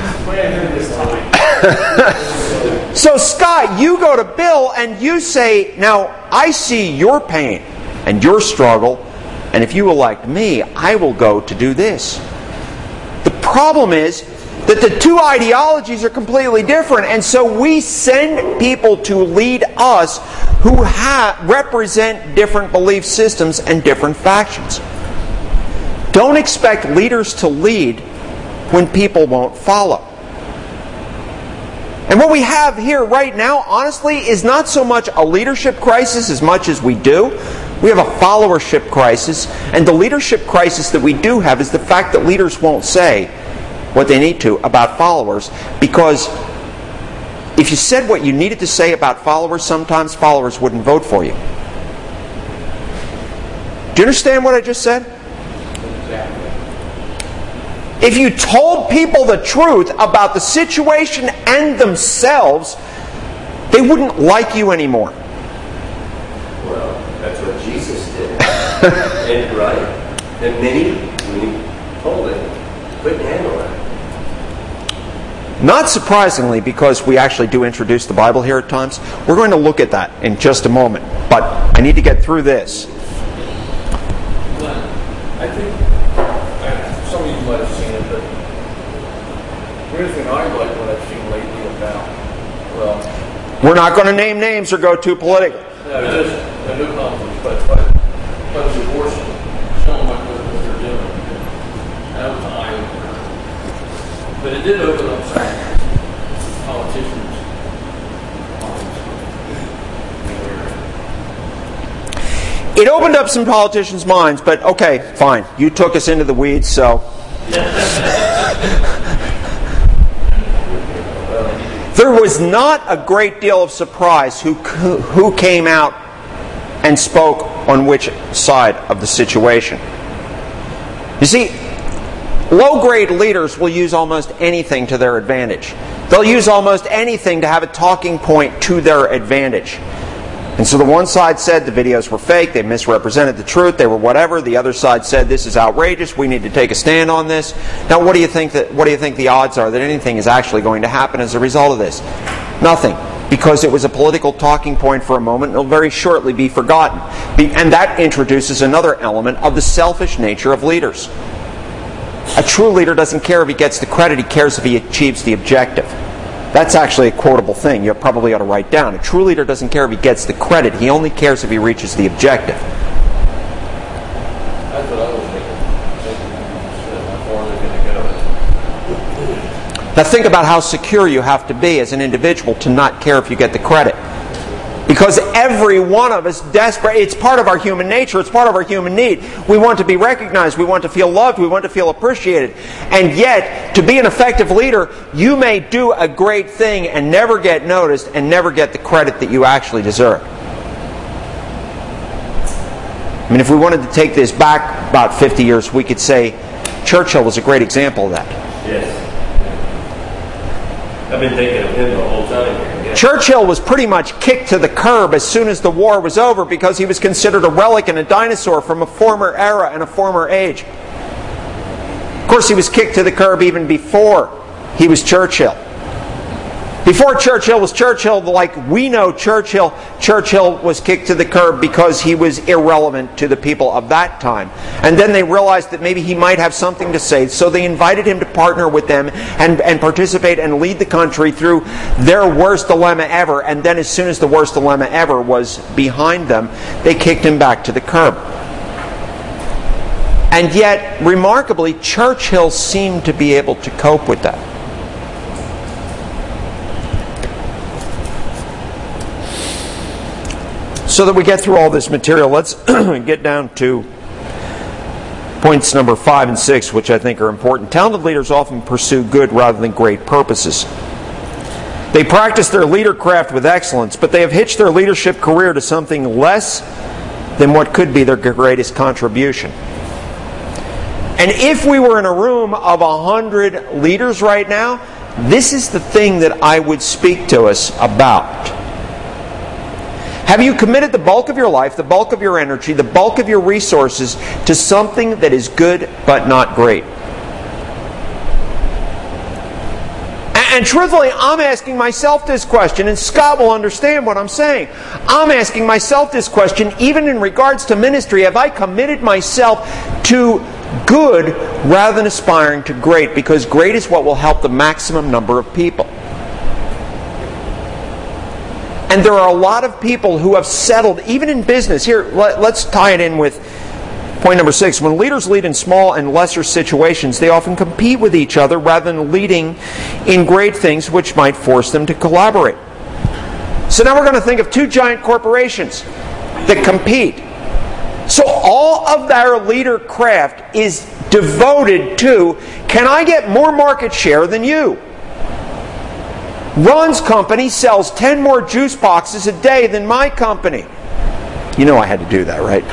So Scott, you go to Bill and you say, now I see your pain and your struggle, and if you elect me, I will go to do this. The problem is that the two ideologies are completely different, and so we send people to lead us who represent different belief systems and different factions. Don't expect leaders to lead when people won't follow. And what we have here right now, honestly, is not so much a leadership crisis as much as we do. We have a followership crisis. And the leadership crisis that we do have is the fact that leaders won't say what they need to about followers. Because if you said what you needed to say about followers, sometimes followers wouldn't vote for you. Do you understand what I just said? If you told people the truth about the situation and themselves, they wouldn't like you anymore. Well, that's what Jesus did. And right. And many, when he told it, couldn't handle it. Not surprisingly, because we actually do introduce the Bible here at times, we're going to look at that in just a moment. But I need to get through this. I think some of you might have seen it, but here's the thing I like what I've seen lately about, well... We're not going to name names or go too political. No, just a new conflict, but the abortion, showing what they're doing. That was an eye-opener. But it did open up some politicians' It opened up some politicians' minds, but okay, fine. You took us into the weeds, so... There was not a great deal of surprise who came out and spoke on which side of the situation. You see, low-grade leaders will use almost anything to their advantage. They'll use almost anything to have a talking point to their advantage. And so the one side said the videos were fake, they misrepresented the truth, they were whatever. The other side said this is outrageous, we need to take a stand on this. Now what do you think the odds are that anything is actually going to happen as a result of this? Nothing. Because it was a political talking point for a moment and will very shortly be forgotten. And that introduces another element of the selfish nature of leaders. A true leader doesn't care if he gets the credit, he cares if he achieves the objective. That's actually a quotable thing you probably ought to write down. A true leader doesn't care if he gets the credit, he only cares if he reaches the objective. That's what I was thinking. How far they're going to go. Now think about how secure you have to be as an individual to not care if you get the credit. Because every one of us desperate, it's part of our human nature, it's part of our human need. We want to be recognized, we want to feel loved, we want to feel appreciated. And yet, to be an effective leader, you may do a great thing and never get noticed and never get the credit that you actually deserve. I mean, if we wanted to take this back about 50 years, we could say Churchill was a great example of that. Yes. I've been thinking of him the whole time here. Yeah. Churchill was pretty much kicked to the curb as soon as the war was over because he was considered a relic and a dinosaur from a former era and a former age. Of course, he was kicked to the curb even before he was Churchill. Before Churchill was Churchill, like we know Churchill, Churchill was kicked to the curb because he was irrelevant to the people of that time. And then they realized that maybe he might have something to say, so they invited him to partner with them and participate and lead the country through their worst dilemma ever. And then as soon as the worst dilemma ever was behind them, they kicked him back to the curb. And yet, remarkably, Churchill seemed to be able to cope with that. So that we get through all this material, let's get down to points number 5 and 6, which I think are important. Talented leaders often pursue good rather than great purposes. They practice their leader craft with excellence, but they have hitched their leadership career to something less than what could be their greatest contribution. And if we were in a room of 100 leaders right now, this is the thing that I would speak to us about. Have you committed the bulk of your life, the bulk of your energy, the bulk of your resources to something that is good but not great? And truthfully, I'm asking myself this question, and Scott will understand what I'm saying. I'm asking myself this question even in regards to ministry. Have I committed myself to good rather than aspiring to great? Because great is what will help the maximum number of people. And there are a lot of people who have settled, even in business. Here, let's tie it in with point number 6. When leaders lead in small and lesser situations, they often compete with each other rather than leading in great things which might force them to collaborate. So now we're going to think of two giant corporations that compete. So all of their leader craft is devoted to, can I get more market share than you? Ron's company sells 10 more juice boxes a day than my company. You know I had to do that, right?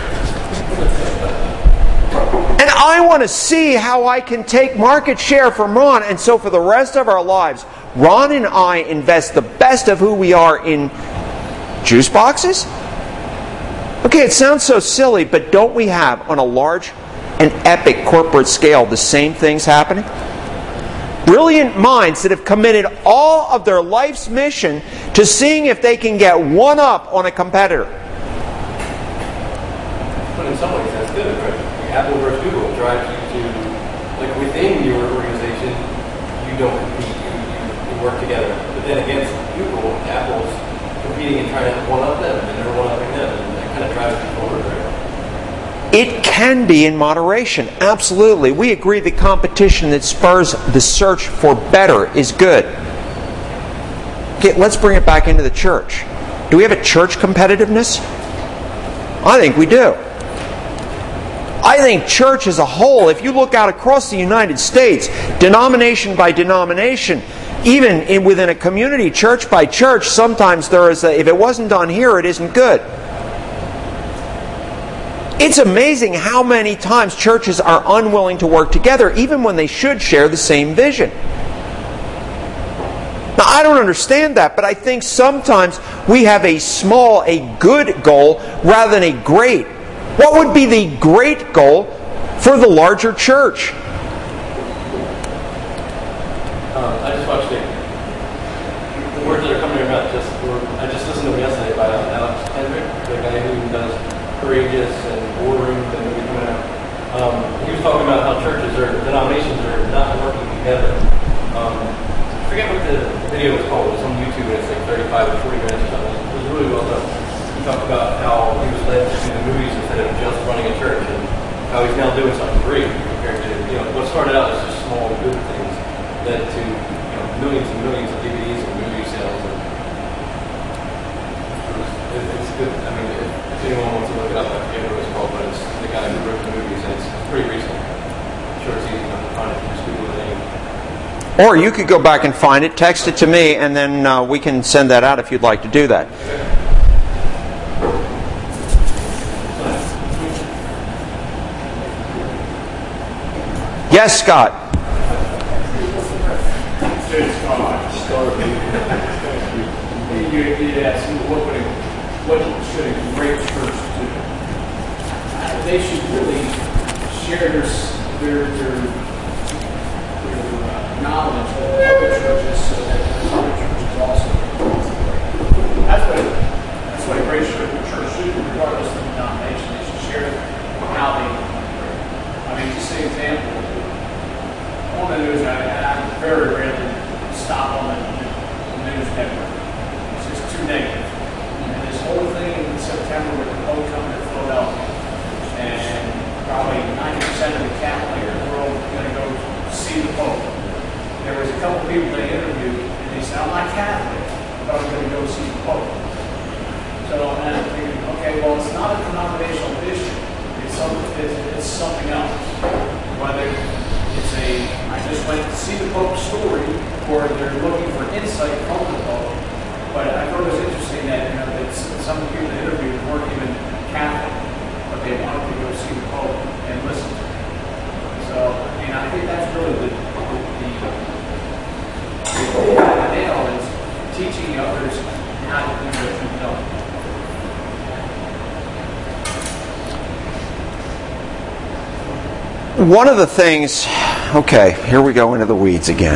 And I want to see how I can take market share from Ron. And so for the rest of our lives, Ron and I invest the best of who we are in juice boxes? Okay, it sounds so silly, but don't we have, on a large and epic corporate scale, the same things happening? Brilliant minds that have committed all of their life's mission to seeing if they can get one up on a competitor. But in some ways that's good, right? Apple versus Google drives you to, like within your organization, you don't compete, you work together. But then against Google, Apple's competing and trying to one-up them, and they're one-upping them, and that kind of drives you forward, right? It can be in moderation, absolutely. We agree that competition that spurs the search for better is good. Okay, let's bring it back into the church. Do we have a church competitiveness? I think we do. I think church as a whole, if you look out across the United States, denomination by denomination, even within a community, church by church, sometimes there is if it wasn't done here, it isn't good. It's amazing how many times churches are unwilling to work together, even when they should share the same vision. Now, I don't understand that, but I think sometimes we have a good goal rather than a great. What would be the great goal for the larger church? I just watched it. The words that are coming to your mouth, I just listened to them yesterday by Alex Hendrick, the guy who does Courageous and Boardroom and movie coming out. He was talking about how denominations are not working together. I forget what the video was called. It was on YouTube and it's like 35 or 40 minutes or something. It was really well done. He talked about how he was led to see the movies instead of just running a church and how he's now doing something great compared to, what started out as just small good things led to millions and millions of DVDs and movie sales. And it's good. I mean, if anyone wants to look it up, I forget what it's called, but it's the guy who wrote the movies and it's pretty recent. I'm sure it's easy enough to find it. Just Google the name. Or you could go back and find it, text it to me, and then we can send that out if you'd like to do that. Yes, Scott. You asked what should a great church do? They should really share their knowledge with other churches so that other churches also. That's what a great church should do, regardless of the denomination. They should share how they. I mean, just an example. On the news, I very rarely stop on the news network. It's just too negative. And this whole thing in September with the Pope coming to Philadelphia, and probably 90% of the Catholic world going to go see the Pope. There was a couple people they interviewed, and they said, "I'm not Catholic, but I'm going to go see the Pope." So and I'm thinking, okay, well, it's not a denominational issue. It's something else. Whether it's I just went to see the Pope's story, or they're looking for insight from the Pope. But I thought it was interesting that that some people they interviewed weren't even Catholic, but they wanted to go see the Pope and listen to him. So I think that's really the nail is teaching others how to do what you've done. One of the things, okay, here we go into the weeds again.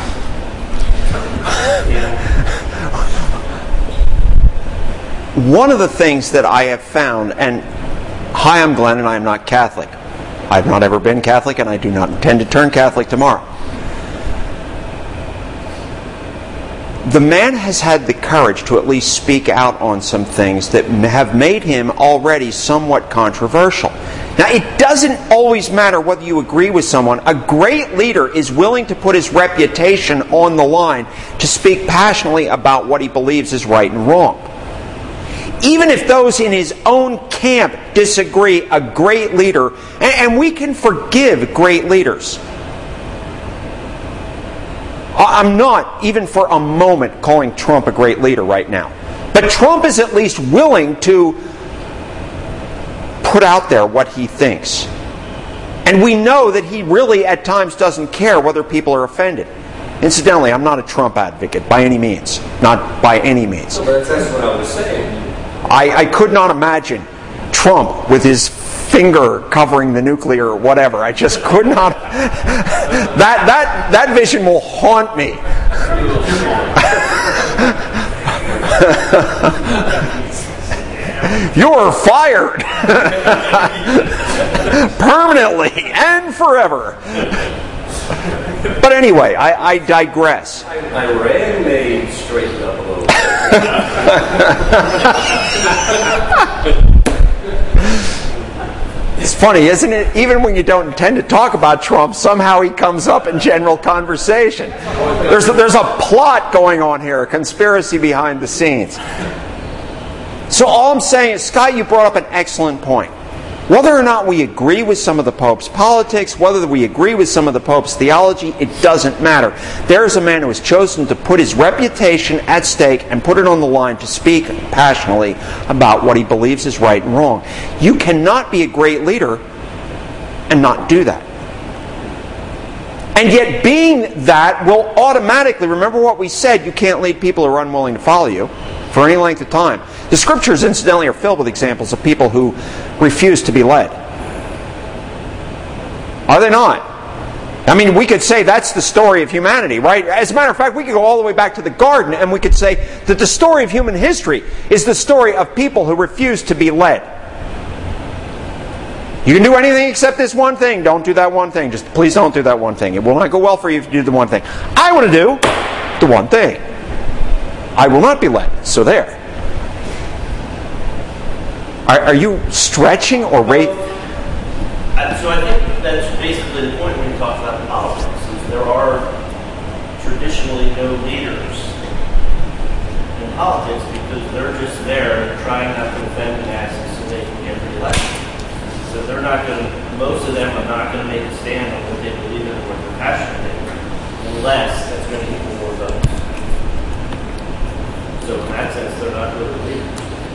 One of the things that I have found, and hi, I'm Glenn and I am not Catholic. I've not ever been Catholic and I do not intend to turn Catholic tomorrow. The man has had the courage to at least speak out on some things that have made him already somewhat controversial. Now, it doesn't always matter whether you agree with someone. A great leader is willing to put his reputation on the line to speak passionately about what he believes is right and wrong. Even if those in his own camp disagree, a great leader, and we can forgive great leaders. I'm not, even for a moment, calling Trump a great leader right now. But Trump is at least willing to put out there what he thinks. And we know that he really at times doesn't care whether people are offended. Incidentally, I'm not a Trump advocate by any means. Not by any means. But that's what I was saying. I could not imagine Trump with his finger covering the nuclear whatever. I just could not. That vision will haunt me. You're fired permanently and forever. But anyway, I digress. Iran may straighten up a little bit. It's funny, isn't it? Even when you don't intend to talk about Trump, somehow he comes up in general conversation. There's a plot going on here, a conspiracy behind the scenes. So all I'm saying is, Scott, you brought up an excellent point. Whether or not we agree with some of the Pope's politics, whether we agree with some of the Pope's theology, it doesn't matter. There is a man who has chosen to put his reputation at stake and put it on the line to speak passionately about what he believes is right and wrong. You cannot be a great leader and not do that. And yet being that will automatically, remember what we said, you can't lead people who are unwilling to follow you for any length of time. The Scriptures, incidentally, are filled with examples of people who refuse to be led. Are they not? I mean, we could say that's the story of humanity, right? As a matter of fact, we could go all the way back to the garden and we could say that the story of human history is the story of people who refuse to be led. You can do anything except this one thing. Don't do that one thing. Just please don't do that one thing. It will not go well for you if you do the one thing. I want to do the one thing. I will not be led. So there. Are you stretching or rate? So I think that's basically the point when you talk about politics. Is there are traditionally no leaders in politics because they're just there trying not to offend the masses so they can get reelected. So they're not going to, most of them are not going to make a stand on what they believe in or what they're passionate in, unless that's going to equal more votes. So in that sense, they're not really leaders.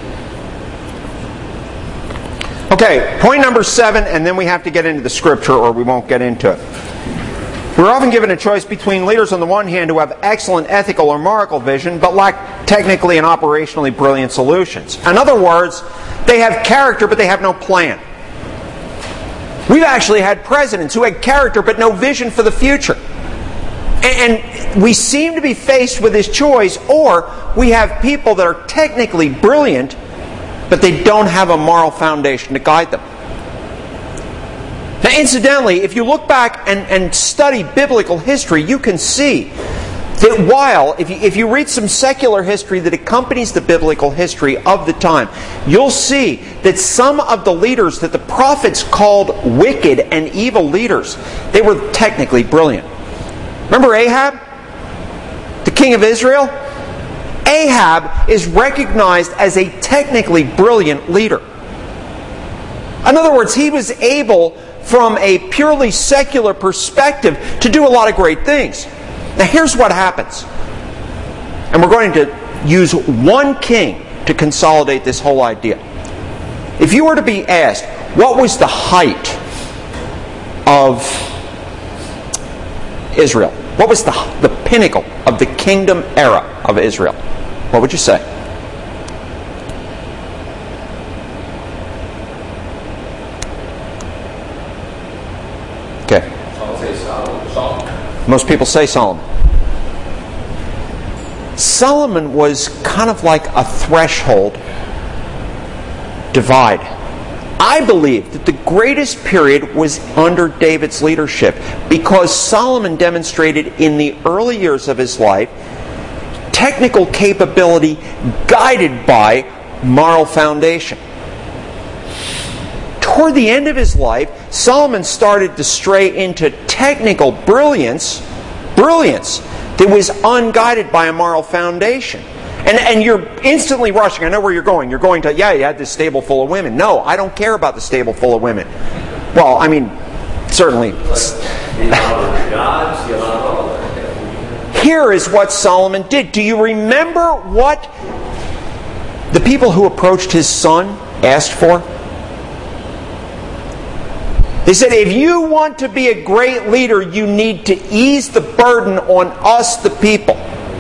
Okay, point number 7, and then we have to get into the Scripture or we won't get into it. We're often given a choice between leaders on the one hand who have excellent ethical or moral vision but lack technically and operationally brilliant solutions. In other words, they have character but they have no plan. We've actually had presidents who had character but no vision for the future. And we seem to be faced with this choice, or we have people that are technically brilliant but they don't have a moral foundation to guide them. Now, incidentally, if you look back and study biblical history, you can see that while, if you read some secular history that accompanies the biblical history of the time, you'll see that some of the leaders that the prophets called wicked and evil leaders, they were technically brilliant. Remember Ahab, the king of Israel? Ahab is recognized as a technically brilliant leader. In other words, he was able, from a purely secular perspective, to do a lot of great things. Now here's what happens. And we're going to use one king to consolidate this whole idea. If you were to be asked, what was the height of Israel? What was the pinnacle of the kingdom era of Israel? What would you say? Okay. I'll say Solomon. Most people say Solomon. Solomon was kind of like a threshold divide. I believe that the greatest period was under David's leadership because Solomon demonstrated in the early years of his life technical capability guided by moral foundation. Toward the end of his life, Solomon started to stray into technical brilliance that was unguided by a moral foundation. And you're instantly rushing. I know where you're going. You're going to, you had this stable full of women. No, I don't care about the stable full of women. Well, I mean, certainly. Here is what Solomon did. Do you remember what the people who approached his son asked for? They said, if you want to be a great leader, you need to ease the burden on us, the people.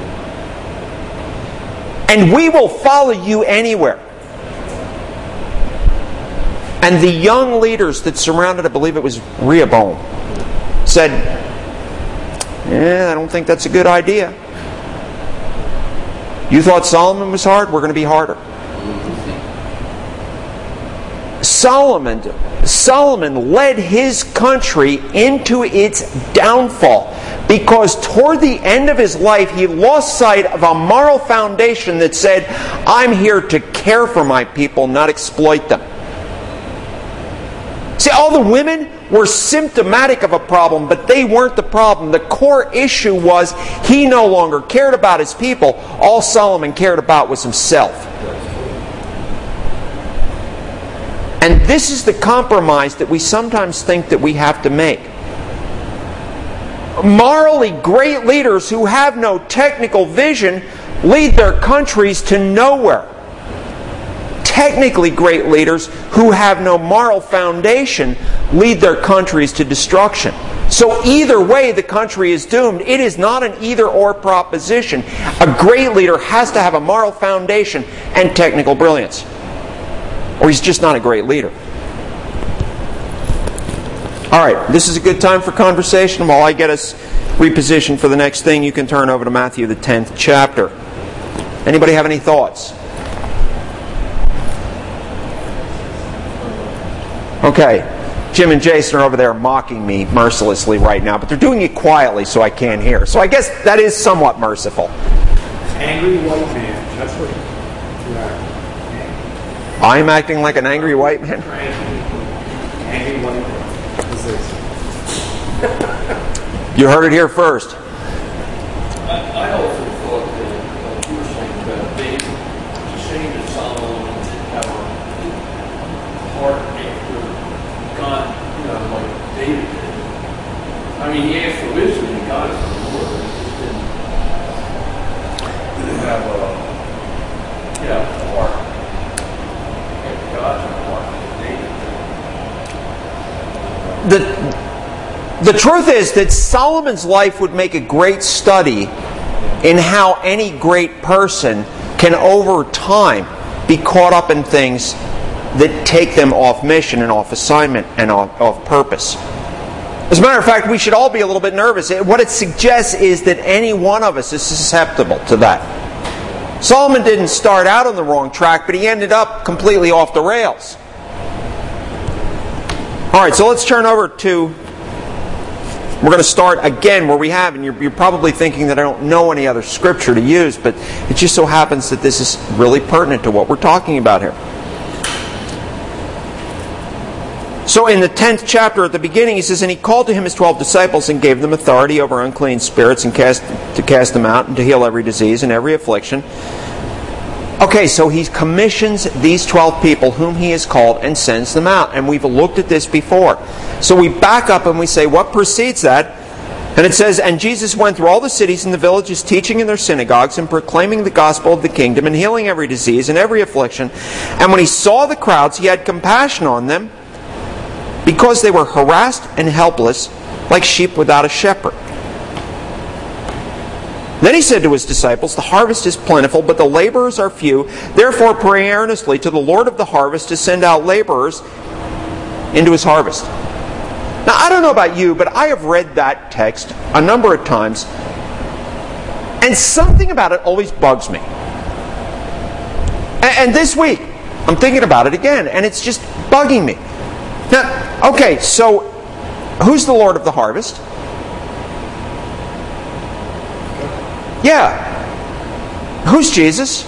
And we will follow you anywhere. And the young leaders that surrounded, I believe it was Rehoboam, said, I don't think that's a good idea. You thought Solomon was hard? We're going to be harder. Solomon led his country into its downfall because toward the end of his life he lost sight of a moral foundation that said, I'm here to care for my people, not exploit them. See, all the women were symptomatic of a problem, but they weren't the problem. The core issue was he no longer cared about his people. All Solomon cared about was himself. And this is the compromise that we sometimes think that we have to make. Morally great leaders who have no technical vision lead their countries to nowhere. Technically great leaders who have no moral foundation lead their countries to destruction. So either way, the country is doomed. It is not an either-or proposition. A great leader has to have a moral foundation and technical brilliance, or he's just not a great leader. All right, this is a good time for conversation. While I get us repositioned for the next thing, you can turn over to Matthew, the 10th chapter. Anybody have any thoughts? Okay, Jim and Jason are over there mocking me mercilessly right now, but they're doing it quietly so I can't hear. So I guess that is somewhat merciful. Angry white man. That's what you are. I'm acting like an angry white man? Angry white man. You heard it here first. I also thought that you were saying about David, saying that Solomon didn't have a heart after God, like David did. I mean, he asked for wisdom and God is the Lord. He just didn't have a heart after God's heart like David did. The truth is that Solomon's life would make a great study in how any great person can over time be caught up in things that take them off mission and off assignment and off purpose. As a matter of fact, we should all be a little bit nervous. What it suggests is that any one of us is susceptible to that. Solomon didn't start out on the wrong track, but he ended up completely off the rails. All right, so let's turn over to... We're going to start again where we have, and you're probably thinking that I don't know any other scripture to use, but it just so happens that this is really pertinent to what we're talking about here. So in the 10th chapter at the beginning, he says, "And he called to him his 12 disciples and gave them authority over unclean spirits and to cast them out and to heal every disease and every affliction." Okay, so he commissions these 12 people whom he has called and sends them out. And we've looked at this before. So we back up and we say, what precedes that? And it says, "And Jesus went through all the cities and the villages, teaching in their synagogues and proclaiming the gospel of the kingdom and healing every disease and every affliction. And when he saw the crowds, he had compassion on them because they were harassed and helpless like sheep without a shepherd. Then he said to his disciples, 'The harvest is plentiful, but the laborers are few. Therefore pray earnestly to the Lord of the harvest to send out laborers into his harvest.'" Now, I don't know about you, but I have read that text a number of times, and something about it always bugs me. And this week, I'm thinking about it again, and it's just bugging me. Now, okay, so who's the Lord of the harvest? Yeah. Who's Jesus?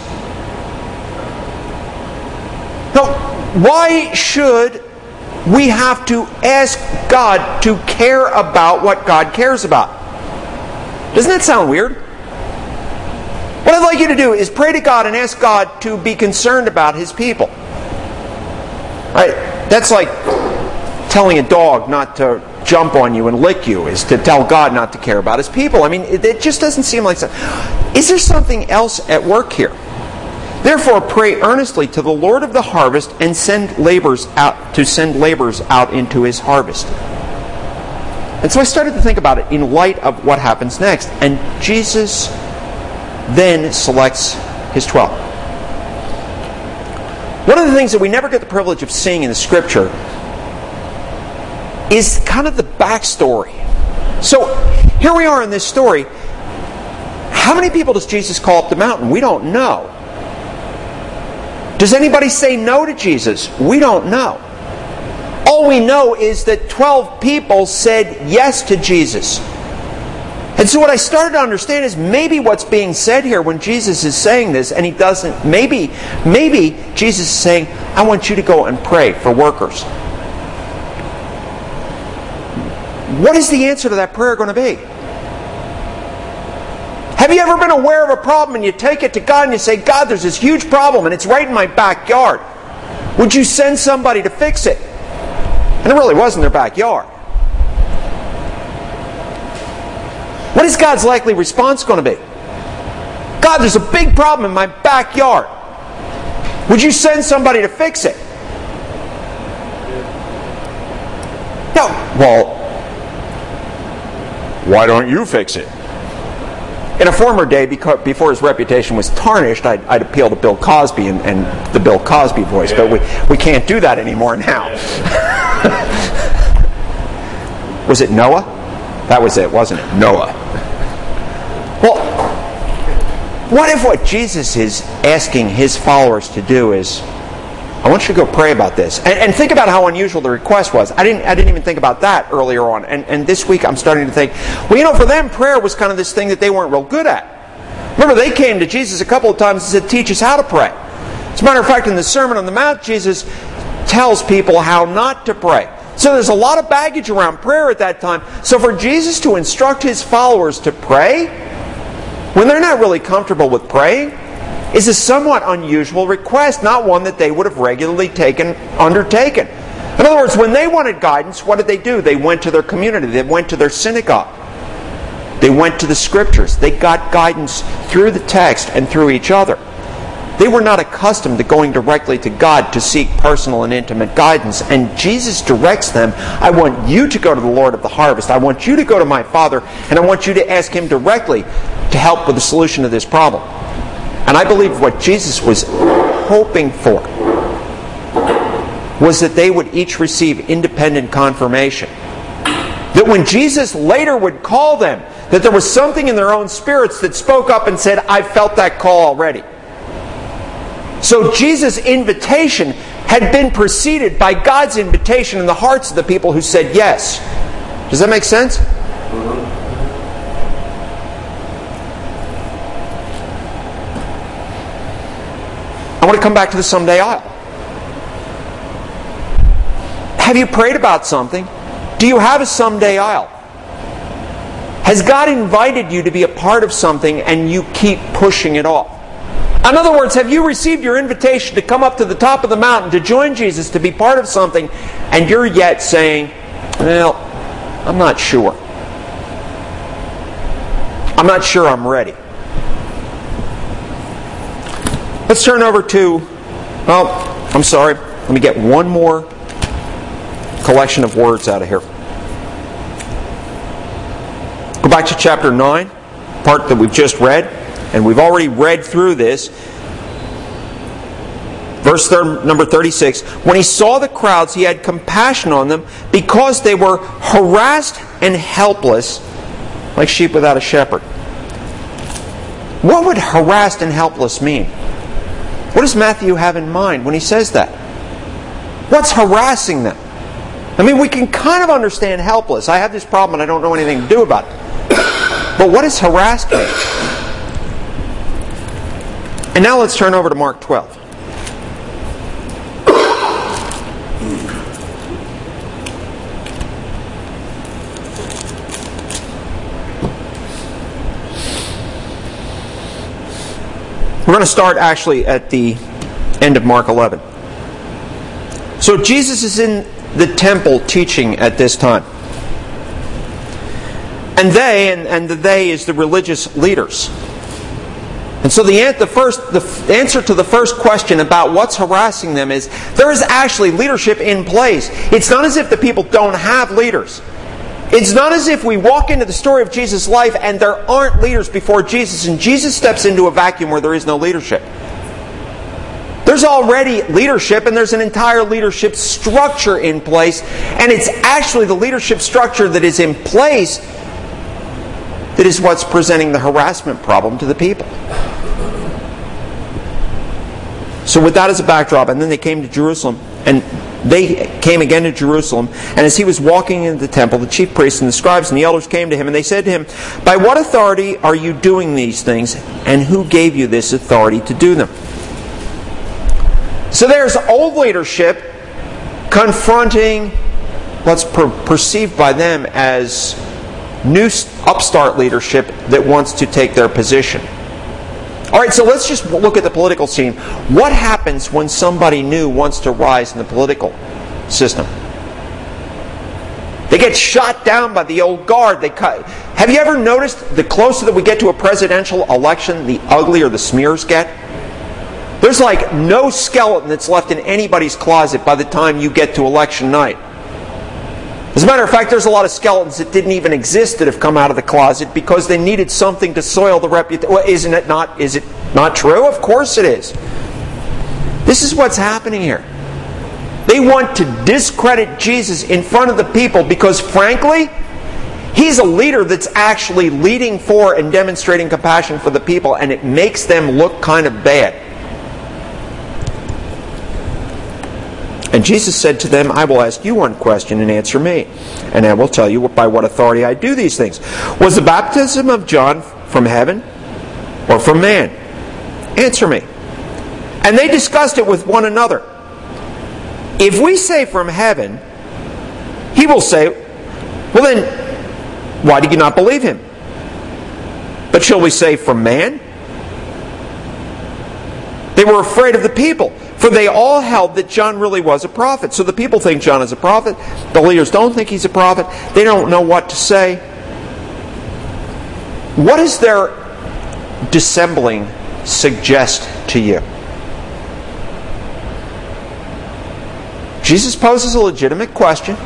Now, why should we have to ask God to care about what God cares about? Doesn't that sound weird? What I'd like you to do is pray to God and ask God to be concerned about His people. Right? That's like telling a dog not to jump on you and lick you, is to tell God not to care about His people. I mean, it just doesn't seem like so. Is there something else at work here? "Therefore pray earnestly to the Lord of the harvest and send laborers out into His harvest." And so I started to think about it in light of what happens next. And Jesus then selects His 12. One of the things that we never get the privilege of seeing in the Scripture is kind of the backstory. So here we are in this story. How many people does Jesus call up the mountain? We don't know. Does anybody say no to Jesus? We don't know. All we know is that 12 people said yes to Jesus. And so what I started to understand is maybe what's being said here when Jesus is saying this, and He doesn't, maybe Jesus is saying, "I want you to go and pray for workers." What is the answer to that prayer going to be? Have you ever been aware of a problem and you take it to God and you say, "God, there's this huge problem and it's right in my backyard. Would you send somebody to fix it? And it really was in their backyard. What is God's likely response going to be? God, there's a big problem in my backyard. Would you send somebody to fix it? No. Well, why don't you fix it? In a former day, before his reputation was tarnished, I'd appeal to Bill Cosby and the Bill Cosby voice, but we can't do that anymore now. Was it Noah? That was it, wasn't it? Noah. Well, what if what Jesus is asking his followers to do is, I want you to go pray about this. And think about how unusual the request was. I didn't even think about that earlier on. And this week I'm starting to think, well, for them prayer was kind of this thing that they weren't real good at. Remember, they came to Jesus a couple of times and said, teach us how to pray. As a matter of fact, in the Sermon on the Mount, Jesus tells people how not to pray. So there's a lot of baggage around prayer at that time. So for Jesus to instruct his followers to pray, when they're not really comfortable with praying, is a somewhat unusual request, not one that they would have regularly undertaken. In other words, when they wanted guidance, what did they do? They went to their community. They went to their synagogue. They went to the Scriptures. They got guidance through the text and through each other. They were not accustomed to going directly to God to seek personal and intimate guidance. And Jesus directs them, I want you to go to the Lord of the harvest. I want you to go to my Father, and I want you to ask Him directly to help with the solution to this problem. And I believe what Jesus was hoping for was that they would each receive independent confirmation. That when Jesus later would call them, that there was something in their own spirits that spoke up and said, I felt that call already. So Jesus' invitation had been preceded by God's invitation in the hearts of the people who said yes. Does that make sense? I want to come back to the someday I'll. Have you prayed about something? Do you have a someday I'll? Has God invited you to be a part of something and you keep pushing it off? In other words, have you received your invitation to come up to the top of the mountain to join Jesus to be part of something, and you're yet saying, well, I'm not sure. I'm not sure I'm ready. Let's turn over to, let me get one more collection of words out of here. Go back to chapter 9, part that we've just read, and we've already read through this. Verse number 36, when he saw the crowds, he had compassion on them because they were harassed and helpless like sheep without a shepherd. What would harassed and helpless mean? What does Matthew have in mind when he says that? What's harassing them? I mean, we can kind of understand helpless. I have this problem and I don't know anything to do about it. But what does harassed mean? And now let's turn over to Mark 12. We're going to start actually at the end of Mark 11. So Jesus is in the temple teaching at this time. And the they is the religious leaders. And so the answer to the first question about what's harassing them is there is actually leadership in place. It's not as if the people don't have leaders. It's not as if we walk into the story of Jesus' life and there aren't leaders before Jesus and Jesus steps into a vacuum where there is no leadership. There's already leadership and there's an entire leadership structure in place, and it's actually the leadership structure that is in place that is what's presenting the harassment problem to the people. So with that as a backdrop, and then they came to Jerusalem, and they came again to Jerusalem, and as he was walking into the temple, the chief priests and the scribes and the elders came to him, and they said to him, by what authority are you doing these things, and who gave you this authority to do them? So there's old leadership confronting what's perceived by them as new upstart leadership that wants to take their position. All right, so let's just look at the political scene. What happens when somebody new wants to rise in the political system? They get shot down by the old guard. Have you ever noticed the closer that we get to a presidential election, the uglier the smears get? There's like no skeleton that's left in anybody's closet by the time you get to election night. As a matter of fact, there's a lot of skeletons that didn't even exist that have come out of the closet because they needed something to soil the reputation. Well, is it not true? Of course it is. This is what's happening here. They want to discredit Jesus in front of the people because, frankly, He's a leader that's actually leading for and demonstrating compassion for the people, and it makes them look kind of bad. And Jesus said to them, I will ask you one question and answer me, and I will tell you by what authority I do these things. Was the baptism of John from heaven or from man? Answer me. And they discussed it with one another. If we say from heaven, he will say, well then, why did you not believe him? But shall we say from man? They were afraid of the people, for they all held that John really was a prophet. So the people think John is a prophet. The leaders don't think he's a prophet. They don't know what to say. What does their dissembling suggest to you? Jesus poses a legitimate question.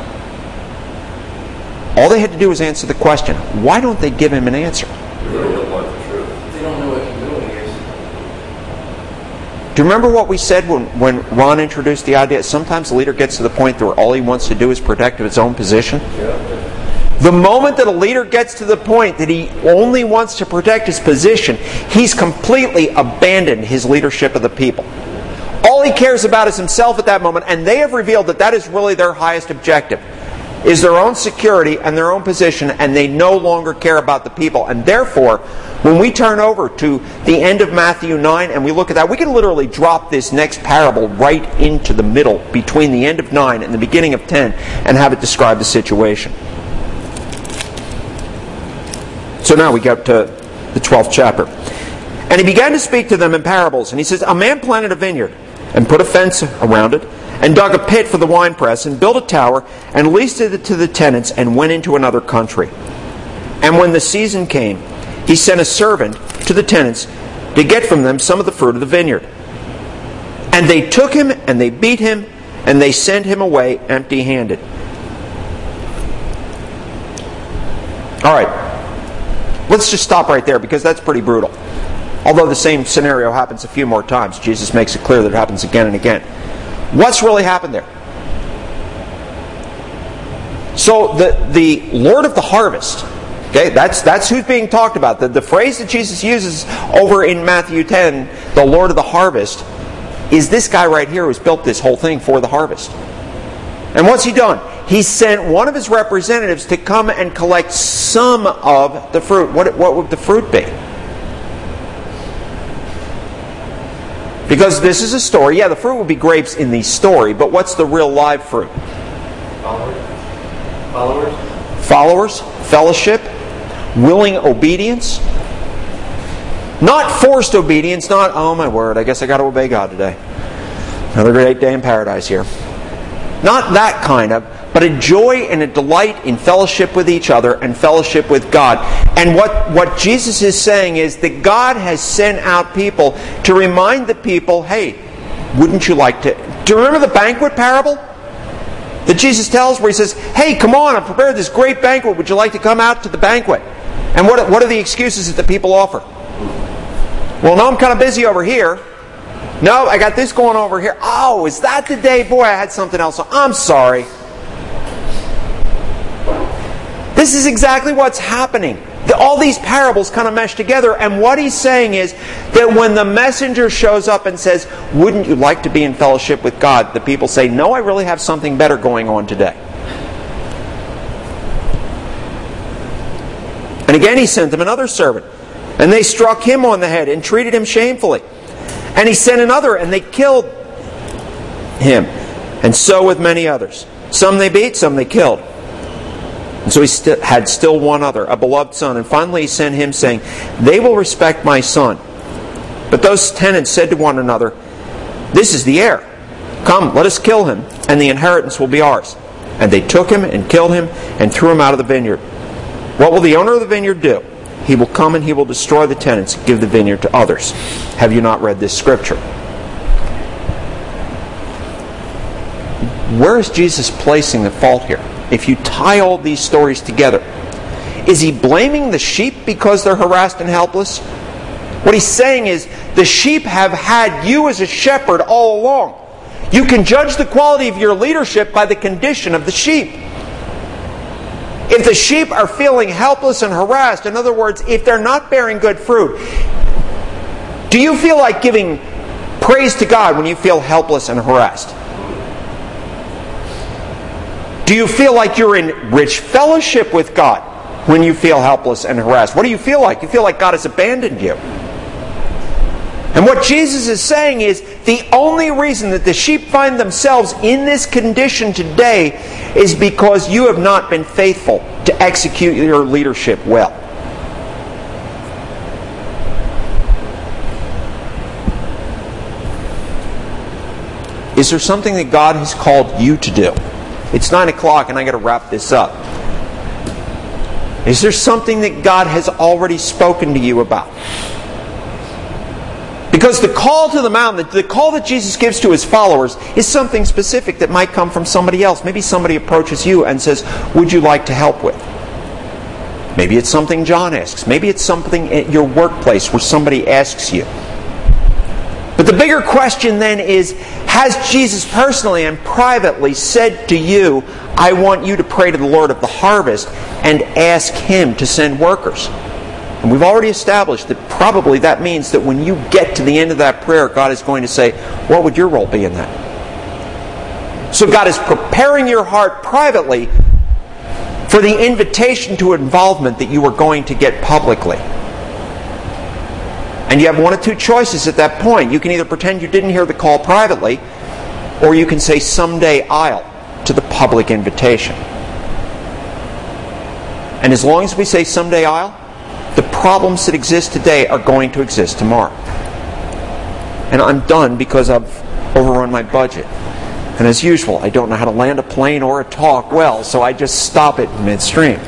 All they had to do was answer the question. Why don't they give him an answer? They don't want the truth. They don't know what humility is. Do you remember what we said when Ron introduced the idea? Sometimes the leader gets to the point where all he wants to do is protect his own position. Yeah. The moment that a leader gets to the point that he only wants to protect his position, he's completely abandoned his leadership of the people. All he cares about is himself at that moment, and they have revealed that that is really their highest objective, is their own security and their own position, and they no longer care about the people. And therefore, when we turn over to the end of Matthew 9 and we look at that, we can literally drop this next parable right into the middle between the end of 9 and the beginning of 10 and have it describe the situation. So now we get to the 12th chapter. And he began to speak to them in parables, and he says, a man planted a vineyard and put a fence around it, and dug a pit for the winepress, and built a tower, and leased it to the tenants, and went into another country. And when the season came, he sent a servant to the tenants to get from them some of the fruit of the vineyard. And they took him, and they beat him, and they sent him away empty-handed. All right, let's just stop right there, because that's pretty brutal. Although the same scenario happens a few more times. Jesus makes it clear that it happens again and again. What's really happened there? So the Lord of the harvest, okay, that's who's being talked about. The phrase that Jesus uses over in Matthew 10, the Lord of the harvest, is this guy right here who's built this whole thing for the harvest. And what's he done? He sent one of his representatives to come and collect some of the fruit. What would the fruit be? Because this is a story. Yeah, the fruit would be grapes in the story, but what's the real live fruit? Followers, fellowship, willing obedience. Not forced obedience, not, oh my word, I guess I got to obey God today. Another great day in paradise here. Not that kind of, but a joy and a delight in fellowship with each other and fellowship with God. And what Jesus is saying is that God has sent out people to remind the people, hey, wouldn't you like to... Do you remember the banquet parable that Jesus tells where he says, hey, come on, I've prepared this great banquet. Would you like to come out to the banquet? And what are the excuses that the people offer? Well, no, I'm kind of busy over here. No, I got this going over here. Oh, is that the day? Boy, I had something else. I'm sorry. This is exactly what's happening. All these parables kind of mesh together, and what he's saying is that when the messenger shows up and says, wouldn't you like to be in fellowship with God? The people say, no, I really have something better going on today. And again he sent them another servant, and they struck him on the head and treated him shamefully. And he sent another, and they killed him. And so with many others. Some they beat, some they killed. And so he had still one other, a beloved son. And finally he sent him, saying, they will respect my son. But those tenants said to one another, "This is the heir. Come, let us kill him, and the inheritance will be ours." And they took him and killed him and threw him out of the vineyard. What will the owner of the vineyard do? He will come and he will destroy the tenants and give the vineyard to others. Have you not read this scripture? Where is Jesus placing the fault here? If you tie all these stories together, is he blaming the sheep because they're harassed and helpless? What he's saying is, the sheep have had you as a shepherd all along. You can judge the quality of your leadership by the condition of the sheep. If the sheep are feeling helpless and harassed, in other words, if they're not bearing good fruit, do you feel like giving praise to God when you feel helpless and harassed? Do you feel like you're in rich fellowship with God when you feel helpless and harassed? What do you feel like? You feel like God has abandoned you. And what Jesus is saying is, the only reason that the sheep find themselves in this condition today is because you have not been faithful to execute your leadership well. Is there something that God has called you to do? It's 9 o'clock and I got to wrap this up. Is there something that God has already spoken to you about? Because the call to the mountain, the call that Jesus gives to His followers, is something specific that might come from somebody else. Maybe somebody approaches you and says, "Would you like to help with?" Maybe it's something John asks. Maybe it's something at your workplace where somebody asks you. But the bigger question then is, has Jesus personally and privately said to you, "I want you to pray to the Lord of the harvest and ask Him to send workers"? And we've already established that probably that means that when you get to the end of that prayer, God is going to say, "What would your role be in that?" So God is preparing your heart privately for the invitation to involvement that you are going to get publicly. And you have one of two choices at that point. You can either pretend you didn't hear the call privately, or you can say, "Someday I'll," to the public invitation. And as long as we say "someday I'll," the problems that exist today are going to exist tomorrow. And I'm done because I've overrun my budget. And as usual, I don't know how to land a plane or a talk well, so I just stop it midstream.